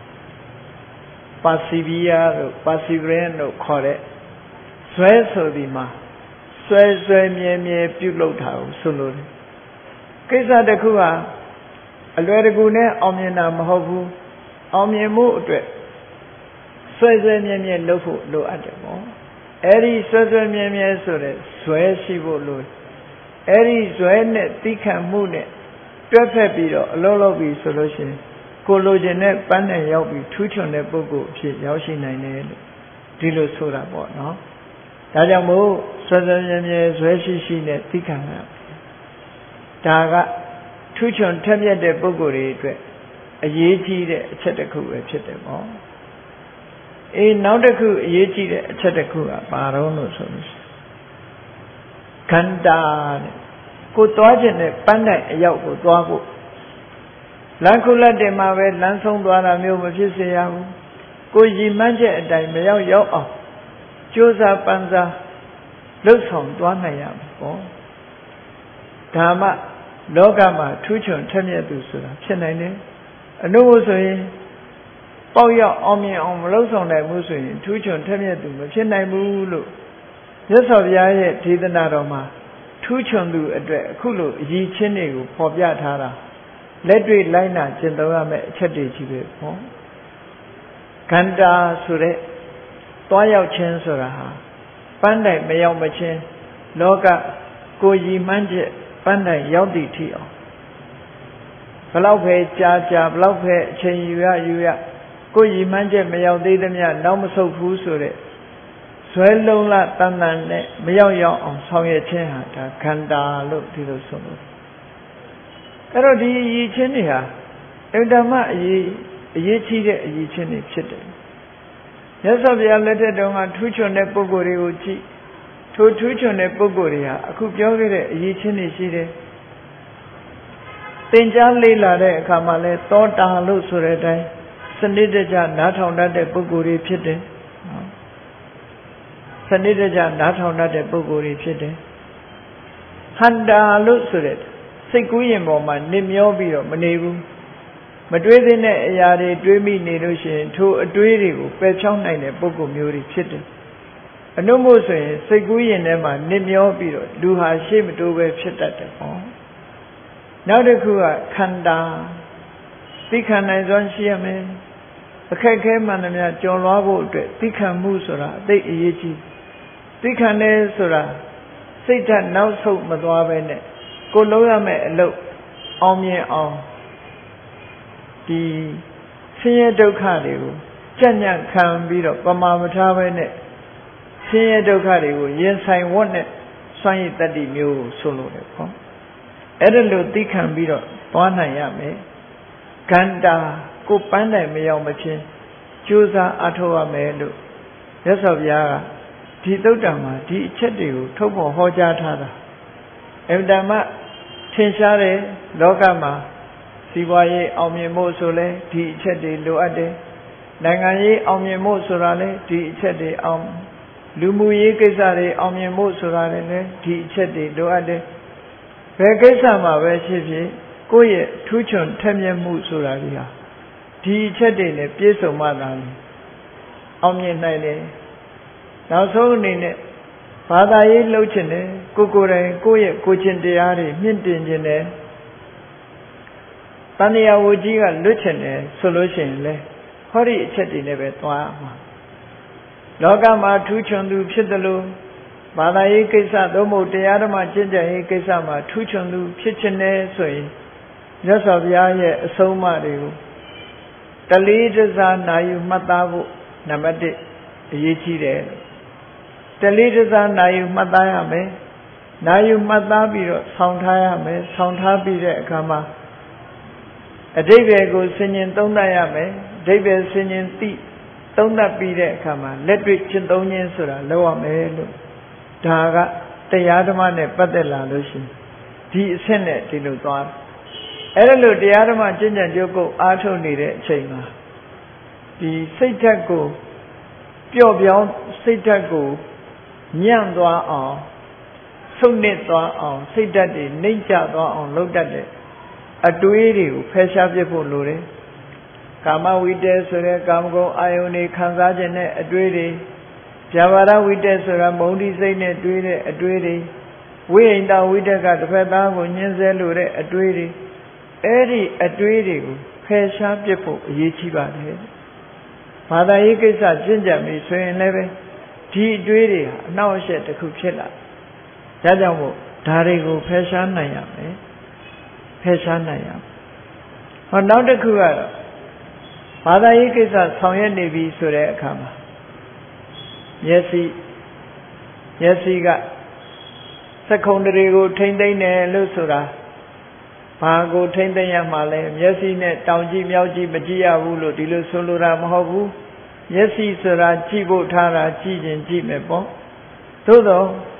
persevere တို့ perseverance တို့ခေါ်တဲ့ဇွဲဆိုဒီမှာဆွဲဆွဲမြဲမြဲပြုလုပ်တာကိုဆိုလို့ကိစ္စတစ်ခုဟာအလွယ်တကူနဲ့အောင်မြင်တာမဟုတ်ဘူးအောင်မြင်မှုအတွက်ဆွဲဆွဲမြဲမြဲလုပ်ဖို့လိုအပ်တယ်ပေါ့အဲ့ဒီဆွဲဆွဲမြဲမြဲဆိုတဲ့ဇွဲရှိဖို့လိုအဲ့ဒီဇွဲနဲ့သိခံမှုနဲ့တွဲဖက်ပြီးတော့အလုံးလုံးပြီးဆိုလို့ရှိရင်ကိုလိုချင်တဲ့ပန်းနဲ့ရောက်ပြီးထူးချွန်တဲ့ပုဂ္ဂိုလ်အဖြစ်ရောက်ရှိနိုင်တယ်လို့ဒီလိုဆိုတာပေါ့နော်ဒါကြောင့်မို့ဆွဲဆွဲမြဲမြဲဇွဲရှိရှိနဲ့သိခံရဒါကထူးချွန်ထက်မြက်တဲ့ပုဂ္ဂိုလ်တွေအတွက်အရေးကြီးတဲ့အချက်တစ်ခုပဲဖြစ်တယ်ပေါ့အေးနောက်တစ်ခုအရေးကြီးတဲ့အချက်တစ်ခုကဘာတော့လို့ဆိုလို့ခန္ဓာတဲ့ကိုသွားခြင်းနဲ့ပန်းတိုင်အရောက်ကိုသွားဖို့လမ်းခုလက်တင်မှာပဲလမ်းဆုံးသွားတာမျိုးမဖြစ်စေရဘူးကိုရည်မှန်းချက်အတိုင်းမရောက်ရောက်အောင်ကြိုးစားပန်းစားလှုပ်ဆောင်သွားနိုင်ရမှာပေါ့ဒါမှလောကမှာထူးချွန်ထက်မြက်သူဆိုတာဖြစ်နိုင်တယ်အနုမို့ဆိုရင်ပေါက်ရောက်အောင်မြင်အောင်မလှုပ်ဆောင်နိုင်ဘူးဆိုရင်ထူးချွန်ထက်မြက်သူမဖြစ်နိုင်ဘူးလို့မြတ်စွာဘုရားရဲ့ဒေသနာတော်မှာထူးချွန်သူအတွက်အခုလိုအရေးချင်းတွေကိုဖော်ပြထားတာလက်တွေ့လိုက်နာကျင့်သုံးရမယ့်အချက်တွေကြီးပဲပေါ့ခန္ဓာဆိုတဲ့သွားရောက်ခြင်းဆိုတာဟာပန်းတိုင်မရောက်မချင်းလောကကိုရည်မှန်းချက်ပန်းတိုင်ရောက်သည့်ထိအောင်ဘလောက်ပဲကြာကြာဘလောက်ပဲအချိန်ယူရယူရကိုရည်မှန်းချက်မရောက်သေးသမျှနောက်မဆုတ်ဘူးဆိုတဲ့ဇွဲလုံးလတန်တန်နဲ့မရောက်ရောက်အောင်ဆောင်ရွက်ခြင်းဟာဒါခန္ဓာလို့ဒီလိုဆိုလို့အဲ့တော့ဒီအရေးချင်းတွေဟာအတ္တမအရေးအရေးကြီးတဲ့အရေးချင်းတွေဖြစ်တယ်မြတ်စွာဘုရားလက်ထက်တုန်းကထူးချွန်တဲ့ပုဂ္ဂိုလ်တွေကိုကြည့်ထိုထူးချွန်တဲ့ပုဂ္ဂိုလ်တွေဟာအခုပြောခဲ့တဲ့အရေးချင်းတွေရှိတယ်သင်ကြားလေ့လာတဲ့အခါမှာလဲသောတာလို့ဆိုတဲ့အတိုင်းစနစ်တကျနားထောင်တတ်တဲ့ပုဂ္ဂိုလ်တွေဖြစ်တယ်စနစ်တကျနားထောင်တတ်တဲ့ပုဂ္ဂိုလ်တွေဖြစ်တယ်ဟန္တာလို့ဆိုတဲ့စိတ်ကူးရင်ပေါ်မှာနစ်မျောပြီးတော့မနေဘူးမတွေးသင့်တဲ့အရာတွေတွေးမိနေလို့ရှိရင်ထိုအတွေးတွေကိုပယ်ဖြောင်းနိုင်တဲ့ပုဂ္ဂိုလ်မျိုးတွေဖြစ်တယ်အနုမို့ဆိုရင်စိတ်ကူးရင်ထဲမှာနစ်မျောပြီးတော့လူဟာရှေ့မတိုးပဲဖြစ်တတ်တယ်ပေါ့နောက်တစ်ခုကခန္ဓာသိခံနိုင်စွမ်းရှိရမယ်အခက်ခဲမှန်သမျှကြော်လွှားဖို့အတွက်သိခံမှုဆိုတာအသိအရေးကြီးသိခံတယ်ဆိုတာစိတ်ဓာတ်နောက်ဆုတ်မသွားပဲနဲ့ကိုလုံးရမယ့်အလုပ်အောင်မြင်အောင်ဒီဆင်းရဲဒုက္ခတွေကိုကြံ့ကြံ့ခံပြီးတော့ပမာမထားပဲနဲ့ဆင်းရဲဒုက္ခတွေကိုရင်ဆိုင်ဝတ်နဲ့စွန့်ရည်တတ္တိမျိုးကိုဆိုလို့တယ်ပေါ့အဲ့ဒါလို့သိခံပြီးတော့သွားနိုင်ရမယ်ခန္ဓာကိုပန်းတိုင်မရောက်မချင်းကြိုးစားအထောက်ရမယ်လို့မြတ်စွာဘုရားကဒီသုတ္တံမှာဒီအချက်တွေကိုထုတ်ဖော်ဟောကြားထားတာအမှန်တမ်းထင်ရှားတယ်လောကမှာစီးပွားရေးအောင်မြင်ဖို့ဆိုလဲဒီအချက်တွေလိုအပ်တယ်နိုင်ငံရေးအောင်မြင်ဖို့ဆိုတာလဲဒီအချက်တွေအောင်လူမှုရေးကိစ္စတွေအောင်မြင်ဖို့ဆိုတာလည်းဒီအချက်တွေလိုအပ်တယ်ဘယ်ကိစ္စမှာပဲဖြစ်ဖြစ်ကိုယ့်ရဲ့ထူးချွန်ထက်မြက်မှုဆိုတာဒီဟာဒီအချက်တွေနဲ့ပြည့်စုံမှသာအောင်မြင်နိုင်တယ်နောက်ဆုံးအနေနဲ့ဘာသာရေးလှုပ်ချင်တယ်ကိုကိုယ်တိုင်ကိုယ့်ရဲ့ကိုချင်းတရားတွေမြင့်တင်ခြင်းတယ်တဏှာဝကြီးကလွတ်ချင်တယ်ဆိုလို့ရှိရင်လေဟောဒီအချက်တွေနဲ့ပဲသွားရမှာလောကမှာထူးချွန်သူဖြစ်တယ်လို့ဘာသာရေးကိစ္စသို့မဟုတ်တရားဓမ္မကျင့်ကြံရေးကိစ္စမှာထူးချွန်သူဖြစ်ခြင်းနဲ့ဆိုရင်မြတ်စွာဘုရားရဲ့အဆုံးအမတွေကိုတလေးတစားနာယူမှတ်သားဖို့နံပါတ်တစ်အရေးကြီးတယ်တလေးတစားနာယူမှတ်သားရမယ်နာယူမှတ်သားပြီးတော့ဆောင်းထားရမယ်ဆောင်းထားပြီးတဲ့အခါမှာအဓိပ္ပာယ်ကိုဆင်ញင်သုံးသပ်ရမယ်အဓိပ္ပာယ်ဆင်ញင်သိသုံးသပ်ပြီးတဲ့အခါမှာလက်တွေ့ကျင့်သုံးခြင်းဆိုတာလုပ်ရမယ်လို့ဒါကတရားဓမ္မနဲ့ပတ်သက်လာလို့ရှိရင်ဒီအဆင့်နဲ့ဒီလိုသွားအဲ့ဒါလို့တရားဓမ္မကျင့်ကြံကြိုးကိုအားထုတ်နေတဲ့အချိန်မှာဒီစိတ်ဓာတ်ကိုပျော့ပြောင်းစိတ်ဓာတ်ကိုညံ့သွားအောင်ဆုတ်နစ်သွားအောင်စိတ်ဓာတ်တွေနှိမ့်ကျသွားအောင်လုပ်တတ်တဲ့အတွေးတွေကိုဖယ်ရှားပြဖို့လိုတယ်ကာမဝိတ္တဆိုတဲ့ကာမဂုဏ်အာယုန်တွေခံစားခြင်းနဲ့အတွေးတွေဗျာပါဒဝိတ္တဆိုတာမုန်းတိစိတ်နဲ့တွေးတဲ့အတွေးတွေဝိဟိန္ဒဝိတ္တကတစ်ဖက်သားကိုညှင်းဆဲလို့တဲ့အတွေးတွေအဲ့ဒီအတွေးတွေကိုဖယ်ရှားပြဖို့အရေးကြီးပါတယ်ဘာသာရေးကိစ္စကျင့်ကြံပြီဆိုရင်လည်းပဲဒီအတွေးတွေဟာအနှောက်အယှက်တစ်ခုဖြစ်လာဒါကြောင့်မို့ဒါတွေကိုဖယ်ရှားနိုင်ရမယ်ဖယ်ရှားနိုင်ရမယ်ဟောနောက်တစ်ခုကတော့ဘာသာရေးကိစ္စဆောင်ရွက်နေပြီဆိုတဲ့အခါမှာမျက်စိမျက်စိကစက္ခုံတွေကိုထိမ့်သိမ့်တယ်လို့ဆိုတာဘာကိုထိမ့်သိမ့်ရမှာလဲမျက်စိနဲ့တောင်ကြည့်မြောက်ကြည့်မကြည့်ရဘူးလို့ဒီလိုဆိုလိုတာမဟုတ်ဘူးမျက်စိဆိုတာကြည့်ဖို့ထားတာကြည့်ရင်ကြည့်မယ်ပေါ့သို့တော့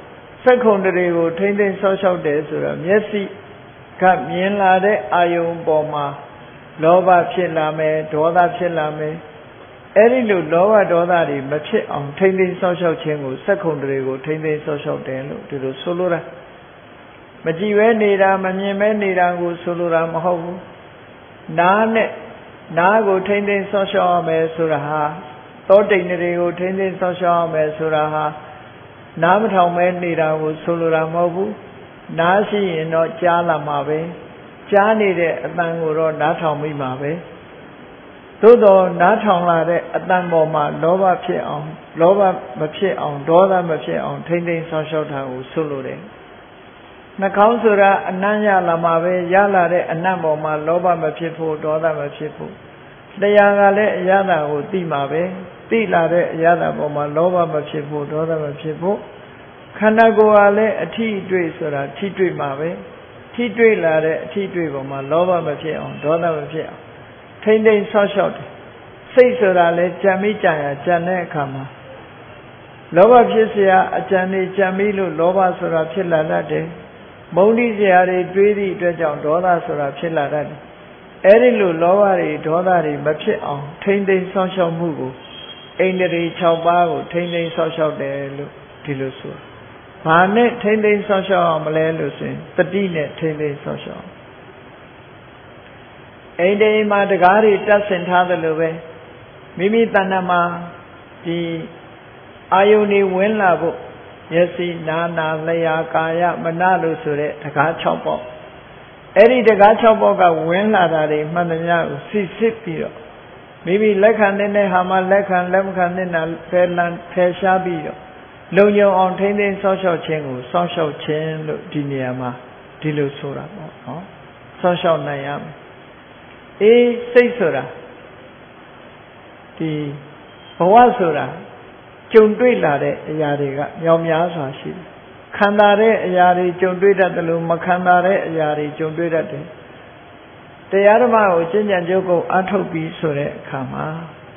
က်ခုံတွေကိုထိမ့်သိမ်းဆောက်ရှောက်တယ်ဆိုတာမျက်စိကမြင်လာတဲ့အာယုံပေါ်မှာလောဘဖြစ်လာမယ်ဒေါသဖြစ်လာမယ်အဲ့ဒီလိုလောဘဒေါသတွေမဖြစ်အောင်ထိမ့်သိမ်းဆောက်ရှောက်ခြင်းကိုစက်ခုံတွေကိုထိမ့်သိမ်းဆောက်ရှောက်တယ်လို့ဒီလိုဆိုလိုတာမကြည့်ပဲနေတာမမြင်ပဲနေတာကိုဆိုလိုတာမဟုတ်ဘူးနားနဲ့နားကိုထိမ့်သိမ်းဆောက်ရှောက်ရမယ်ဆိုတာဟာသောတိန်တွေကိုထိမ့်သိမ်းဆောက်ရှောက်ရမယ်ဆိုတာဟာနားမထောင်ပဲနေတာကိုဆိုလိုတာမဟုတ်ဘူးနားရှိရင်တော့ကြားလာမှာပဲကြားနေတဲ့အတန်ကိုတော့နားထောင်မိမှာပဲသို့တော့နားထောင်လာတဲ့အတန်ပေါ်မှာလောဘဖြစ်အောင်လောဘမဖြစ်အောင်ဒေါသမဖြစ်အောင်ထိမ့်သိမ်းဆောက်ရှောက်တာကိုဆိုလိုတယ်နှာခေါင်းဆိုတာအနံ့ရလာမှာပဲရလာတဲ့အနံ့ပေါ်မှာလောဘမဖြစ်ဖို့ဒေါသမဖြစ်ဖို့တရားကလည်းအရသာကိုသိမှာပဲသိလာတဲ့အရသာပေါ်မှာလောဘမဖြစ်ဖို့ဒေါသမဖြစ်ဖို့ခန္ဓာကိုယ်ကလည်းအထီးအတွေ့ဆိုတာထိတွေ့မှာပဲထိတွေ့လာတဲ့အထီးတွေ့ပေါ်မှာလောဘမဖြစ်အောင်ဒေါသမဖြစ်အောင်ထိမ့်သိမ့်ဆောက်ရှောက်တယ်စိတ်ဆိုတာလည်းကြံမိကြရကြံတဲ့အခါမှာလောဘဖြစ်เสียအကြံနေကြံမိလို့လောဘဆိုတာဖြစ်လာတတ်တယ်မုန်းတိเสียတွေတွေးသည့်အတွက်ကြောင့်ဒေါသဆိုတာဖြစ်လာတတ်တယ်အဲ့ဒီလိုလောဘတွေဒေါသတွေမဖြစ်အောင်ထိမ့်သိမ့်ဆောက်ရှောက်မှုကိုအိန္ဒြေ၆ပါးကိုထိမ့်သိမ့်ဆောက်ရှောက်တယ်လို့ဒီလိုဆိုဘာနဲ့ထိမ့်သိမ့်ဆောက်ရှောက်အောင်မလဲလို့ဆိုရင်တတိနဲ့ထိမ့်သိမ့်ဆောက်ရှောက်အိန္ဒြေမှာတကားတွေတတ်ဆင်ထားသလိုပဲမိမိတဏ္ဍာမှာဒီအာယုန်တွေဝင်လာဖို့မျက်စိနာနာလျာကာယမနလို့ဆိုတဲ့တကား၆ပေါက်အဲ့ဒီတကား၆ပေါက်ကဝင်လာတာတွေမှန်သမျှကိုစစ်စစ်ပြီးတော့မိမိလက်ခံတဲ့ဟာမှာလက်ခံလက်မခံတဲ့နာဖယ်လန်ဖယ်ရှားပြီးတော့လုံညုံအောင်ထိမ့်သိမ်းဆောက်ရှောက်ခြင်းကိုဆောက်ရှောက်ခြင်းလို့ဒီနေရာမှာဒီလိုဆိုတာပေါ့နော်ဆောက်ရှောက်နိုင်ရမယ်အေးစိတ်ဆိုတာဒီဘဝဆိုတာကြုံတွေ့လာတဲ့အရာတွေကမြောင်များစွာရှိတယ်ခံစားတဲ့အရာတွေကြုံတွေ့တတ်တယ်လို့မခံစားတဲ့အရာတွေကြုံတွေ့တတ်တယ်တရားဓမ္မကိုကျင့်ကြံကြုတ်ကုန်အထုတ်ပြီးဆိုတဲ့အခါမှာ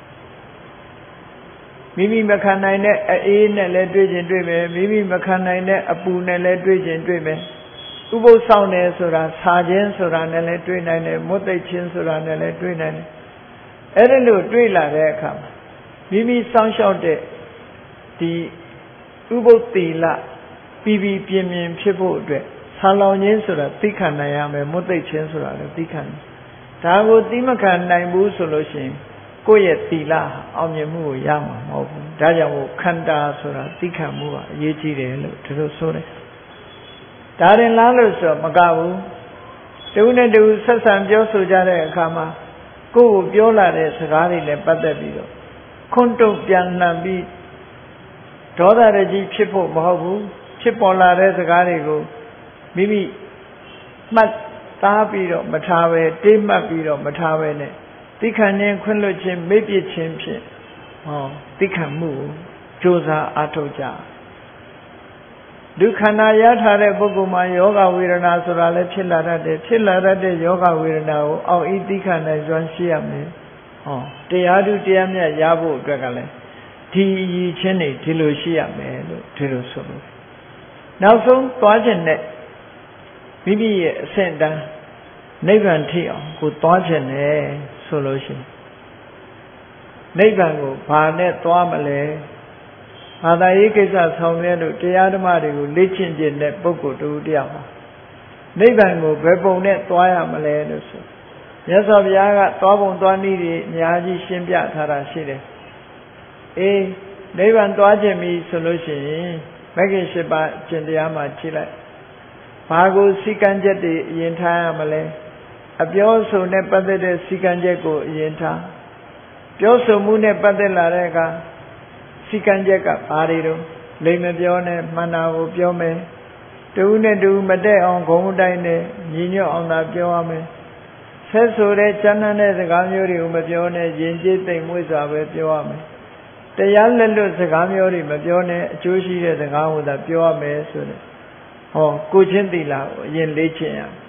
မိမိမခံနိုင်တဲ့အေးနဲ့လည်းတွေ့ခြင်းတွေ့မယ်မိမိမခံနိုင်တဲ့အပူနဲ့လည်းတွေ့ခြင်းတွေ့မယ်ဥပုသ်ဆောင်တယ်ဆိုတာဆာခြင်းဆိုတာနဲ့လည်းတွေ့နိုင်တယ်မွတ်သိပ်ခြင်းဆိုတာနဲ့လည်းတွေ့နိုင်တယ်အဲ့ဒါလို့တွေ့လာတဲ့အခါမှာမိမိစောင့်ရှောက်တဲ့ဒီဥပုသ်သီလပြီးပြီးပြင်းပြင်းဖြစ်ဖို့အတွက်ဆာလောင်ခြင်းဆိုတာသိခံနိုင်ရမယ်မွတ်သိပ်ခြင်းဆိုတာလည်းသိခံတယ်ဒါကိုသိမခံနိုင်ဘူးဆိုလို့ရှိရင်ကိုယ့်ရဲ့သီလအောင်မြင်မှုကိုရမှာမဟုတ်ဘူးဒါကြောင့်မို့ခန္ဓာဆိုတာသိခံမှုကအရေးကြီးတယ်လို့ဒီလိုဆိုတယ်ဒါရင်လားလို့ဆိုမကဘူးတူနဲ့တူဆက်ဆံပြောဆိုကြတဲ့အခါမှာကိုယ့်ကိုပြောလာတဲ့စကားတွေနဲ့ပတ်သက်ပြီးတော့ခွန်းတုံပြန်လှန်ပြီးဒေါသရကြီးဖြစ်ဖို့မဟုတ်ဘူးဖြစ်ပေါ်လာတဲ့စကားတွေကိုမိမိမှတ်သားပြီးတော့မထားပဲတိမှတ်ပြီးတော့မထားပဲနဲ့သိခံခြင်းခွင့်လွှတ်ခြင်းမေ့ပြစ်ခြင်းဖြင့်ဟောသိခံမှုကိုကြိုးစားအားထုတ်ကြဒုက္ခနာရထားတဲ့ပုဂ္ဂိုလ်မှာယောဂဝေဒနာဆိုတာလည်းဖြစ်လာတတ်တယ်ဖြစ်လာတတ်တဲ့ယောဂဝေဒနာကိုအောက်ဤသိခံနိုင်စွမ်းရှိရမယ်ဟောတရားဓုတရားမြတ်ရဖို့အတွက်ကလည်းဒီရည်ချင်းတွေဒီလိုရှိရမယ်လို့ဒီလိုဆိုလို့နောက်ဆုံးသွားခြင်းနဲ့မိမိရဲ့အဆင့်တန်းနိဗ္ဗာန်ထိအောင်ကိုသွားခြင်းနဲ့ဆိုလို့ရှိရင်နိဗ္ဗာန်ကိုဘာနဲ့သွားမလဲဘာသာရေးကိစ္စဆောင်ရွက်လို့တရားဓမ္မတွေကိုလေ့ကျင့်ခြင်းတဲ့ပုဂ္ဂိုလ်တူတယောက်ပါနိဗ္ဗာန်ကိုဘယ်ပုံနဲ့သွားရမလဲလို့ဆိုမြတ်စွာဘုရားကသွားပုံသွားနည်းတွေအများကြီးရှင်းပြထားတာရှိတယ်အေးနိဗ္ဗာန်သွားခြင်းပြီဆိုလို့ရှိရင်မဂ္ဂင်၈ပါးကျင့်တရားမှာကြည့်လိုက်ဘာကိုစီကံချက်တွေအရင်ထားရမလဲအပြောဆိုနဲ့ပတ်သက်တဲ့စီကံချက်ကိုအရင်ထားပြောဆိုမှုနဲ့ပတ်သက်လာတဲ့အခါစီကံချက်ကဘာတွေတော့လိမ်မပြောနဲ့မှန်တာကိုပြောမယ်တူနဲ့တူမတက်အောင်ဂုံတိုင်းနဲ့ညီညွတ်အောင်သာပြောရမယ်ဆက်ဆိုတဲ့ကျမ်းတဲ့စကားမျိုးတွေကိုမပြောနဲ့ယဉ်ကျေးသိမ်မွေ့စွာပဲပြောရမယ်တရားလက်လွတ်စကားမျိုးတွေမပြောနဲ့အကျိုးရှိတဲ့စကားကိုသာပြောရမယ်ဆိုတဲ့ဟောကိုချင်းသီလကိုအရင်လေ့ကျင့်ရမယ်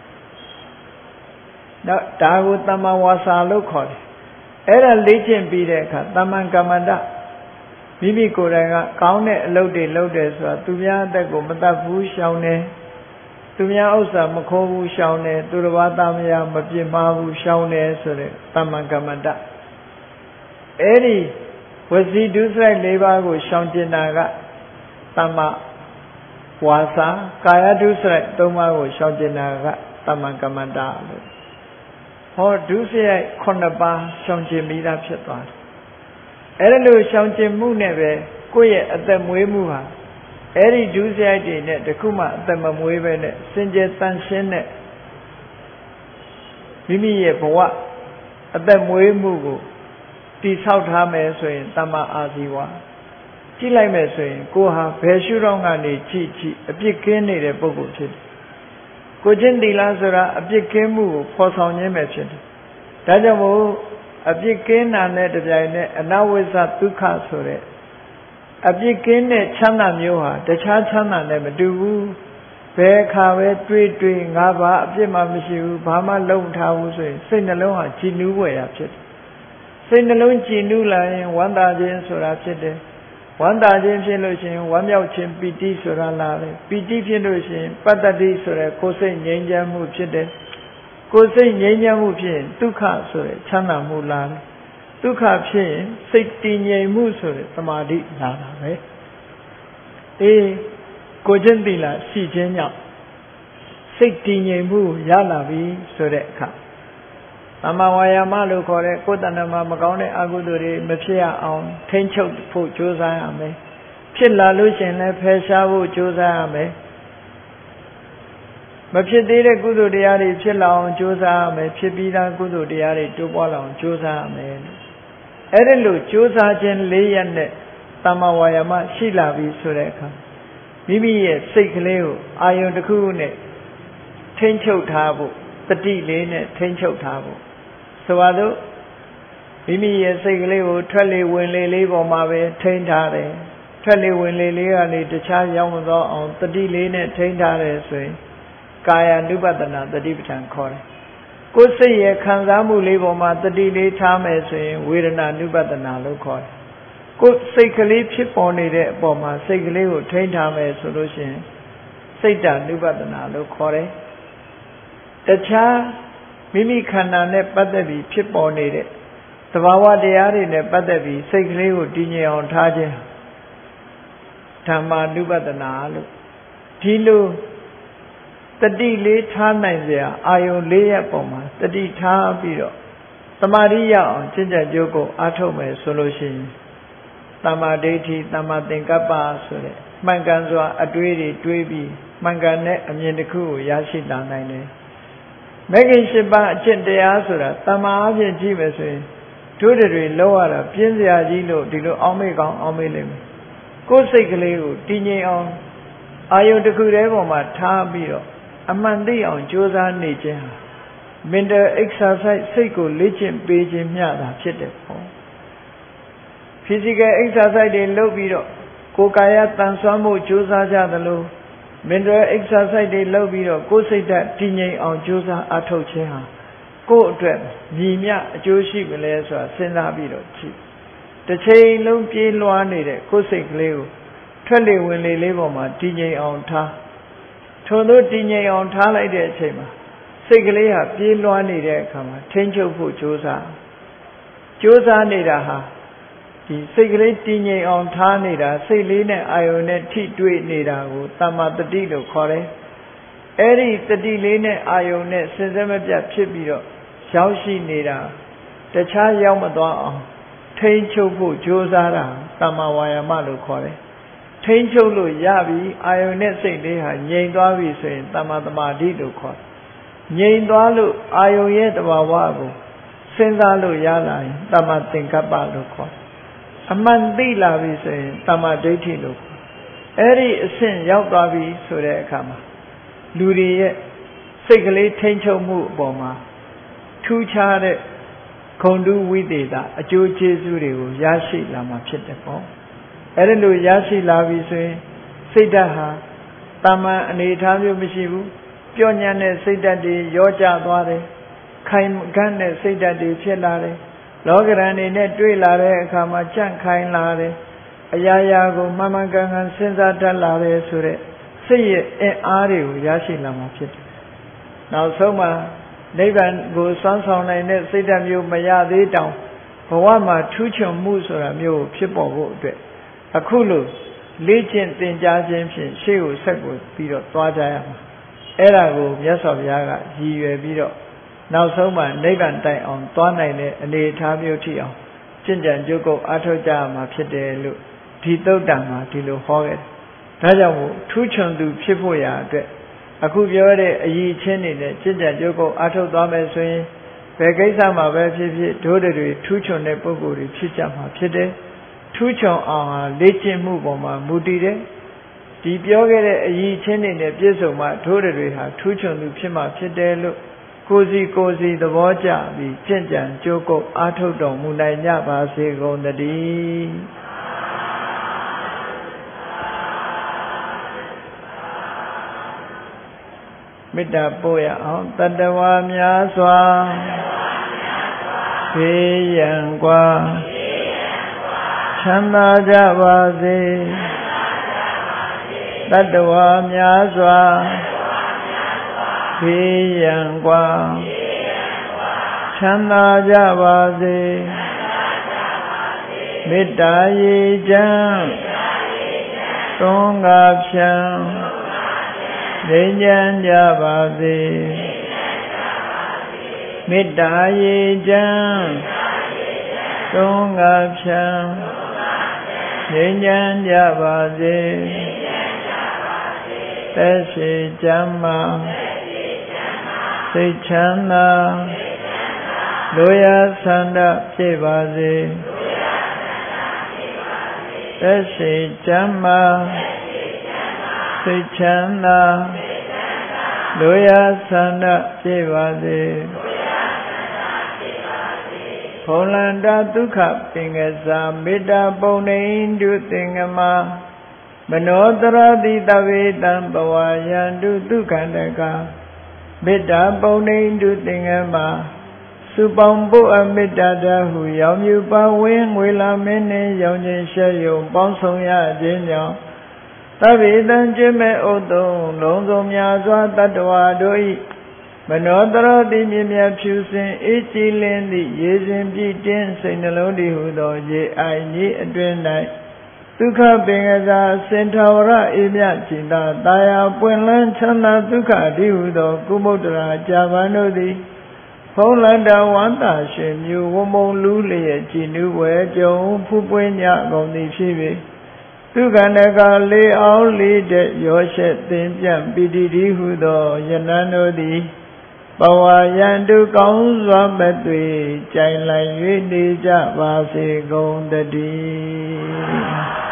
နောက်ဒါကိုတမ္မာဝါစာလို့ခေါ်တယ်အဲ့ဒါလေ့ကျင့်ပြီးတဲ့အခါတမ္မံကမ္မန္တမိမိကိုယ်တိုင်ကကောင်းတဲ့အလုပ်တွေလုပ်တယ်ဆိုတာသူများအသက်ကိုမတတ်ဘူးရှောင်တယ်သူများဥစ္စာမခိုးဘူးရှောင်တယ်သူတစ်ပါးသားမယားမပြစ်မှားဘူးရှောင်တယ်ဆိုတဲ့တမ္မကမ္မတအဲ့ဒီဝစီဒုစရိုက်၄ပါးကိုရှောင်ကျင်တာကတမ္မဝါစာကာယဒုစရိုက်၃ပါးကိုရှောင်ကျင်တာကတမ္မကမ္မတလို့ဟောဒုစရိုက်၉ပါးရှောင်ကျင်ပြီးသားဖြစ်သွားတယ်အဲ့ဒါလို့ရှောင်ကျင်မှုနဲ့ပဲကိုယ့်ရဲ့အသက်မွေးမှုဟာအဲ့ဒီဒုစရိုက်တွေနဲ့တခုမှအသက်မမွေးပဲနဲ့စင်ကြယ်တန်ရှင်းတဲ့မိမိရဲ့ဘဝအသက်မွေးမှုကိုတည်ဆောက်ထားမယ်ဆိုရင်တမ္မာအာဇီဝကြည့်လိုက်မယ်ဆိုရင်ကိုဟာဘယ်ရှုထောင့်ကနေကြည့်ကြည့်အပြစ်ကင်းနေတဲ့ပုဂ္ဂိုလ်ဖြစ်တယ်ကိုချင်းသီလဆိုတာအပြစ်ကင်းမှုကိုဖော်ဆောင်ခြင်းပဲဖြစ်တယ်ဒါကြောင့်မို့အပြစ်ကင်းတာနဲ့တပြိုင်နက်အနဝိဇ္ဇဒုက္ခဆိုတဲ့အပြစ်ကင်းတဲ့ချမ်းသာမျိုးဟာတခြားချမ်းသာနဲ့မတူဘူးဘယ်အခါပဲတွေးတွေးငါဘာအပြစ်မှမရှိဘူးဘာမှလုပ်မထားဘူးဆိုရင်စိတ်နှလုံးဟာကြည်နူးွယ်ရဖြစ်တယ်စိတ်နှလုံးကြည်နူးလာရင်ဝမ်းသာခြင်းဆိုတာဖြစ်တယ်ဝမ်းသာခြင်းဖြစ်လို့ရှိရင်ဝမ်းမြောက်ခြင်းပီတိဆိုတာလာတယ်ပီတိဖြစ်လို့ရှိရင်ပတ္တတိဆိုတဲ့ကိုယ်စိတ်ငြိမ်းချမ်းမှုဖြစ်တယ်ကိုယ်စိတ်ငြိမ်းချမ်းမှုဖြစ်ရင်ဒုက္ခဆိုတဲ့ချမ်းသာမှုလာတယ်ဒုက္ခဖြစ်ရင်စိတ်တည်ငြိမ်မှုဆိုတဲ့သမာဓိလာတာပဲအေးကိုချင်းသီလရှိခြင်းကြောင့်စိတ်တည်ငြိမ်မှုရလာပြီဆိုတဲ့အခါသမ္မာဝါယာမလို့ခေါ်တဲ့ကိုယ်တဏ္ဍမှာမကောင်းတဲ့အကုသိုလ်တွေမဖြစ်ရအောင်ထိန်းချုပ်ဖို့ကြိုးစားရမယ်ဖြစ်လာလို့ရှိရင်လည်းဖယ်ရှားဖို့ကြိုးစားရမယ်မဖြစ်သေးတဲ့ကုသိုလ်တရားတွေဖြစ်လာအောင်ကြိုးစားရမယ်ဖြစ်ပြီးသားကုသိုလ်တရားတွေတိုးပွားလာအောင်ကြိုးစားရမယ်အဲ့ဒါလို့ကြိုးစားခြင်း၄ရက်နဲ့သမ္မာဝါယာမရှိလာပြီဆိုတဲ့အခါမိမိရဲ့စိတ်ကလေးကိုအာယုန်တစ်ခုနဲ့ထိန်းချုပ်ထားဖို့တတိလေးနဲ့ထိန်းချုပ်ထားဖို့ဆိုပါတော့မိမိရဲ့စိတ်ကလေးကိုထွက်လေဝင်လေလေးပေါ်မှာပဲထိန်းထားတယ်ထွက်လေဝင်လေလေးကနေတခြားရောက်မသွားအောင်တတိလေးနဲ့ထိန်းထားတယ်ဆိုရင်ကာယ ानु ပတနာတတိပဋ္ဌာန်ခေါ်တယ်ကိုယ်စိတ်ရဲ့ခံစားမှုလေးပေါ်မှာတတိလေးထားမယ်ဆိုရင်ဝေဒနာ ानु ပတနာလို့ခေါ်တယ်ကိုယ်စိတ်ကလေးဖြစ်ပေါ်နေတဲ့အပေါ်မှာစိတ်ကလေးကိုထိန်းထားမယ်ဆိုလို့ရှိရင်စိတ်တ ानु ပတနာလို့ခေါ်တယ်တခြားမိမိခန္ဓာနဲ့ပတ်သက်ပြီးဖြစ်ပေါ်နေတဲ့သဘာဝတရားတွေနဲ့ပတ်သက်ပြီးစိတ်ကလေးကိုတည်ငြိမ်အောင်ထားခြင်းဓမ္မာနုပဒနာလို့ဒီလိုတတိလေးထားနိုင်စရာအာယုံလေးရပ်ပေါ်မှာတတိထားပြီးတော့သမာဓိရအောင်ကျင့်ကြံကြိုးကိုအားထုတ်မယ်ဆိုလို့ရှိရင်တမ္မာဒိဋ္ဌိတမ္မာသင်္ကပ္ပဆိုတဲ့မှန်ကန်စွာအတွေးတွေတွေးပြီးမှန်ကန်တဲ့အမြင်တစ်ခုကိုရရှိလာနိုင်တယ်မဂ္ဂင်၈ပါးအကျင့်တရားဆိုတာတမ္မာအဖြစ်ကြည့်မယ်ဆိုရင်တို့တွေလောက်ရတာပြင်းစရာကြီးလို့ဒီလိုအောင်းမေ့ကောင်းအောင်းမေ့လိမ့်မယ်ကိုယ်စိတ်ကလေးကိုတည်ငြိမ်အောင်အာယုန်တစ်ခုတည်းပေါ်မှာထားပြီးတော့အမှန်သိအောင်ကြိုးစားနေခြင်းဟာ mental exercise စိတ်ကိုလေ့ကျင့်ပေးခြင်းမျှတာဖြစ်တယ်ပေါ့ physical exercise တွေလုပ်ပြီးတော့ကိုယ်ကာယတန်ဆွမ်းမှုကြိုးစားကြသလို mental exercise တွေလုပ်ပြီးတော့ကိုယ်စိတ်ဓာတ်တည်ငြိမ်အောင်ကြိုးစားအားထုတ်ခြင်းဟာကိုယ့်အတွက်ညီမျှအကျိုးရှိမလဲဆိုတာစဉ်းစားပြီးတော့ကြည့်တစ်ချိန်လုံးပြေးလွှားနေတဲ့ကိုယ်စိတ်ကလေးကိုထွက်လေဝင်လေလေးပေါ်မှာတည်ငြိမ်အောင်ထားထို့သောတည်ငြိမ်အောင်ထားလိုက်တဲ့အချိန်မှာစိတ်ကလေးဟာပြေးလွှားနေတဲ့အခါမှာထိန်းချုပ်ဖို့ကြိုးစားကြိုးစားနေတာဟာဒီစိတ်ကလေးတည်ငြိမ်အောင်ထားနေတာစိတ်လေးနဲ့အာယုန်နဲ့ထိတွေ့နေတာကိုတမ္မာတတိလို့ခေါ်တယ်အဲ့ဒီတတိလေးနဲ့အာယုန်နဲ့စဉ်ဆက်မပြတ်ဖြစ်ပြီးတော့ရောက်ရှိနေတာတခြားရောက်မသွားအောင်ထိန်းချုပ်ဖို့ကြိုးစားတာတမ္မာဝါယာမလို့ခေါ်တယ်ထိန်းချုပ်လို့ရပြီအာယုန်နဲ့စိတ်လေးဟာငြိမ်သွားပြီဆိုရင်တမ္မာသမာဓိလို့ခေါ်တယ်ငြိမ်သွားလို့အာယုန်ရဲ့တဘာဝကိုစဉ်းစားလို့ရလာရင်တမ္မာသင်္ကပ္ပလို့ခေါ်တယ်အမှန်သိလာပြီဆိုရင်တမ္မာဒိဋ္ဌိလို့ခေါ်အဲ့ဒီအဆင့်ရောက်သွားပြီဆိုတဲ့အခါမှာလူတွေရဲ့စိတ်ကလေးထိန်းချုပ်မှုအပေါ်မှာထူးခြားတဲ့ဂုဏ်တူဝိသေသအကျိုးကျေးဇူးတွေကိုရရှိလာမှာဖြစ်တယ်ပေါ့အဲ့ဒါလို့ရရှိလာပြီဆိုရင်စိတ်ဓာတ်ဟာတာမန်အနေထားမျိုးမရှိဘူးပြော့ညံ့တဲ့စိတ်ဓာတ်တွေရောကျသွားတယ်ခိုင်ခန့်တဲ့စိတ်ဓာတ်တွေဖြစ်လာတယ်လောကရန်တွေနဲ့တွေ့လာတဲ့အခါမှာကြန့်ခိုင်လာတယ်အရာရာကိုမှန်မှန်ကန်ကန်စဉ်းစားတတ်လာတယ်ဆိုတဲ့စိတ်ရဲ့အင်အားတွေကိုရရှိလာမှာဖြစ်တယ်။နောက်ဆုံးမှာနိဗ္ဗာန်ကိုစွမ်းဆောင်နိုင်တဲ့စိတ်ဓာတ်မျိုးမရသေးတောင်ဘဝမှာထူးချွန်မှုဆိုတာမျိုးဖြစ်ပေါ်ဖို့အတွက်အခုလိုလေ့ကျင့်သင်ကြားခြင်းဖြင့်ရှေ့ကိုဆက်ကိုပြီးတော့သွားကြရမှာအဲ့ဒါကိုမြတ်စွာဘုရားကရည်ရွယ်ပြီးတော့နောက်ဆုံးမှာနိဗ္ဗာန်တိုင်အောင်သွားနိုင်တဲ့အနေအထားမျိုးထိအောင်ကျင့်ကြံကြိုးကုပ်အားထုတ်ကြရမှာဖြစ်တယ်လို့ဒီသုတ်တံမှာဒီလိုဟောခဲ့တယ်။ဒါကြောင့်မို့ထူးချွန်သူဖြစ်ဖို့ရာအတွက်အခုပြောတဲ့အရေးချင်းတွေနဲ့ကျင့်ကြံကြိုးကုပ်အားထုတ်သွားမယ်ဆိုရင်ဘယ်ကိစ္စမှာပဲဖြစ်ဖြစ်ဒိုးတွေထူးချွန်တဲ့ပုဂ္ဂိုလ်တွေဖြစ်ကြမှာဖြစ်တယ်။ထူးချွန်အောင်ဟာလေ့ကျင့်မှုပေါ်မှာမူတည်တယ်။ဒီပြောခဲ့တဲ့အရေးချင်းတွေနဲ့ပြည့်စုံမှဒိုးတွေဟာထူးချွန်သူဖြစ်မှာဖြစ်တယ်လို့ကိုယ်စီကိုယ်စီသဘောကျပြီးကျင့်ကြံကြိုးကုပ်အားထုတ်တော်မူနိုင်ကြပါစေကုန်သတည်းမေတ္တာပို့ရအောင်တတ္တဝါများစွာဘေးရန်ကွာချမ်းသာကြပါစေတတ္တဝါများစွာဘေးရန်ကွာချမ်းသာကြပါစေမေတ္တာရေချမ်းသွန်ကားဖြံငြိမ်းချမ်းကြပါစေမေတ္တာရေချမ်းသွန်ကားဖြံငြိမ်းချမ်းကြပါစေသက်ရှိချမ်းသာစိတ်ချမ်းသာလိုရာဆန္ဒဖြစ်ပါစေသက်ရှိချမ်းသာစိတ်ချမ်းသာလိုရာဆန္ဒဖြစ်ပါစေဖုံလန္တာဒုက္ခပင်ကစားမေတ္တာပုံနေတုသင်္ကမမနောတရတိတဝေတံဘဝယန္တုဒုက္ခန္တကမေတ္တာပုံနေတုသင်္ကမစုပေါင်းဖို့အမေတ္တာတဟုရောင်မြူပါဝင်းငွေလာမင်းနှင့်ရောင်ခြင်းရှက်ယုံပေါင်းဆောင်ရခြင်းကြောင့်သဗ္ဗေတံကျင့်မဲ့ဥတုံလုံးစုံများစွာတတ္တဝါတို့၏မနောတရတိမြင့်မြတ်ဖြူစင်အေးကြည်လင်းသည့်ရေစဉ်ပြည့်တင်းစိတ်နှလုံးတည်ဟုသောရေအိုင်ကြီးအတွင်၌ဒုက္ခပင်ကစားစင်ထာဝရအေးမြจิตာတာယာပွင့်လန်းချမ်းသာဒုက္ခတည်ဟုသောကုမုဒ္ဒရာကြာပန်တို့သည်ဖုံးလန္တာဝန္တာရှင်မျိုးဝမုံလူလျက်ကြည်နူးဝဲကြုံဖူးပွင့်ကြကုန်သည်ဖြစ်၍ဒုက္ခန္တကလေးအောင်လေးတဲ့ရောရှက်သင်ပြန့်ပိတိတိဟုသောယနန်းတို့သည်ဘဝယန္တုကောင်းစွာမသွေကြိုင်လိုက်၍နေကြပါစေကုန်တည်း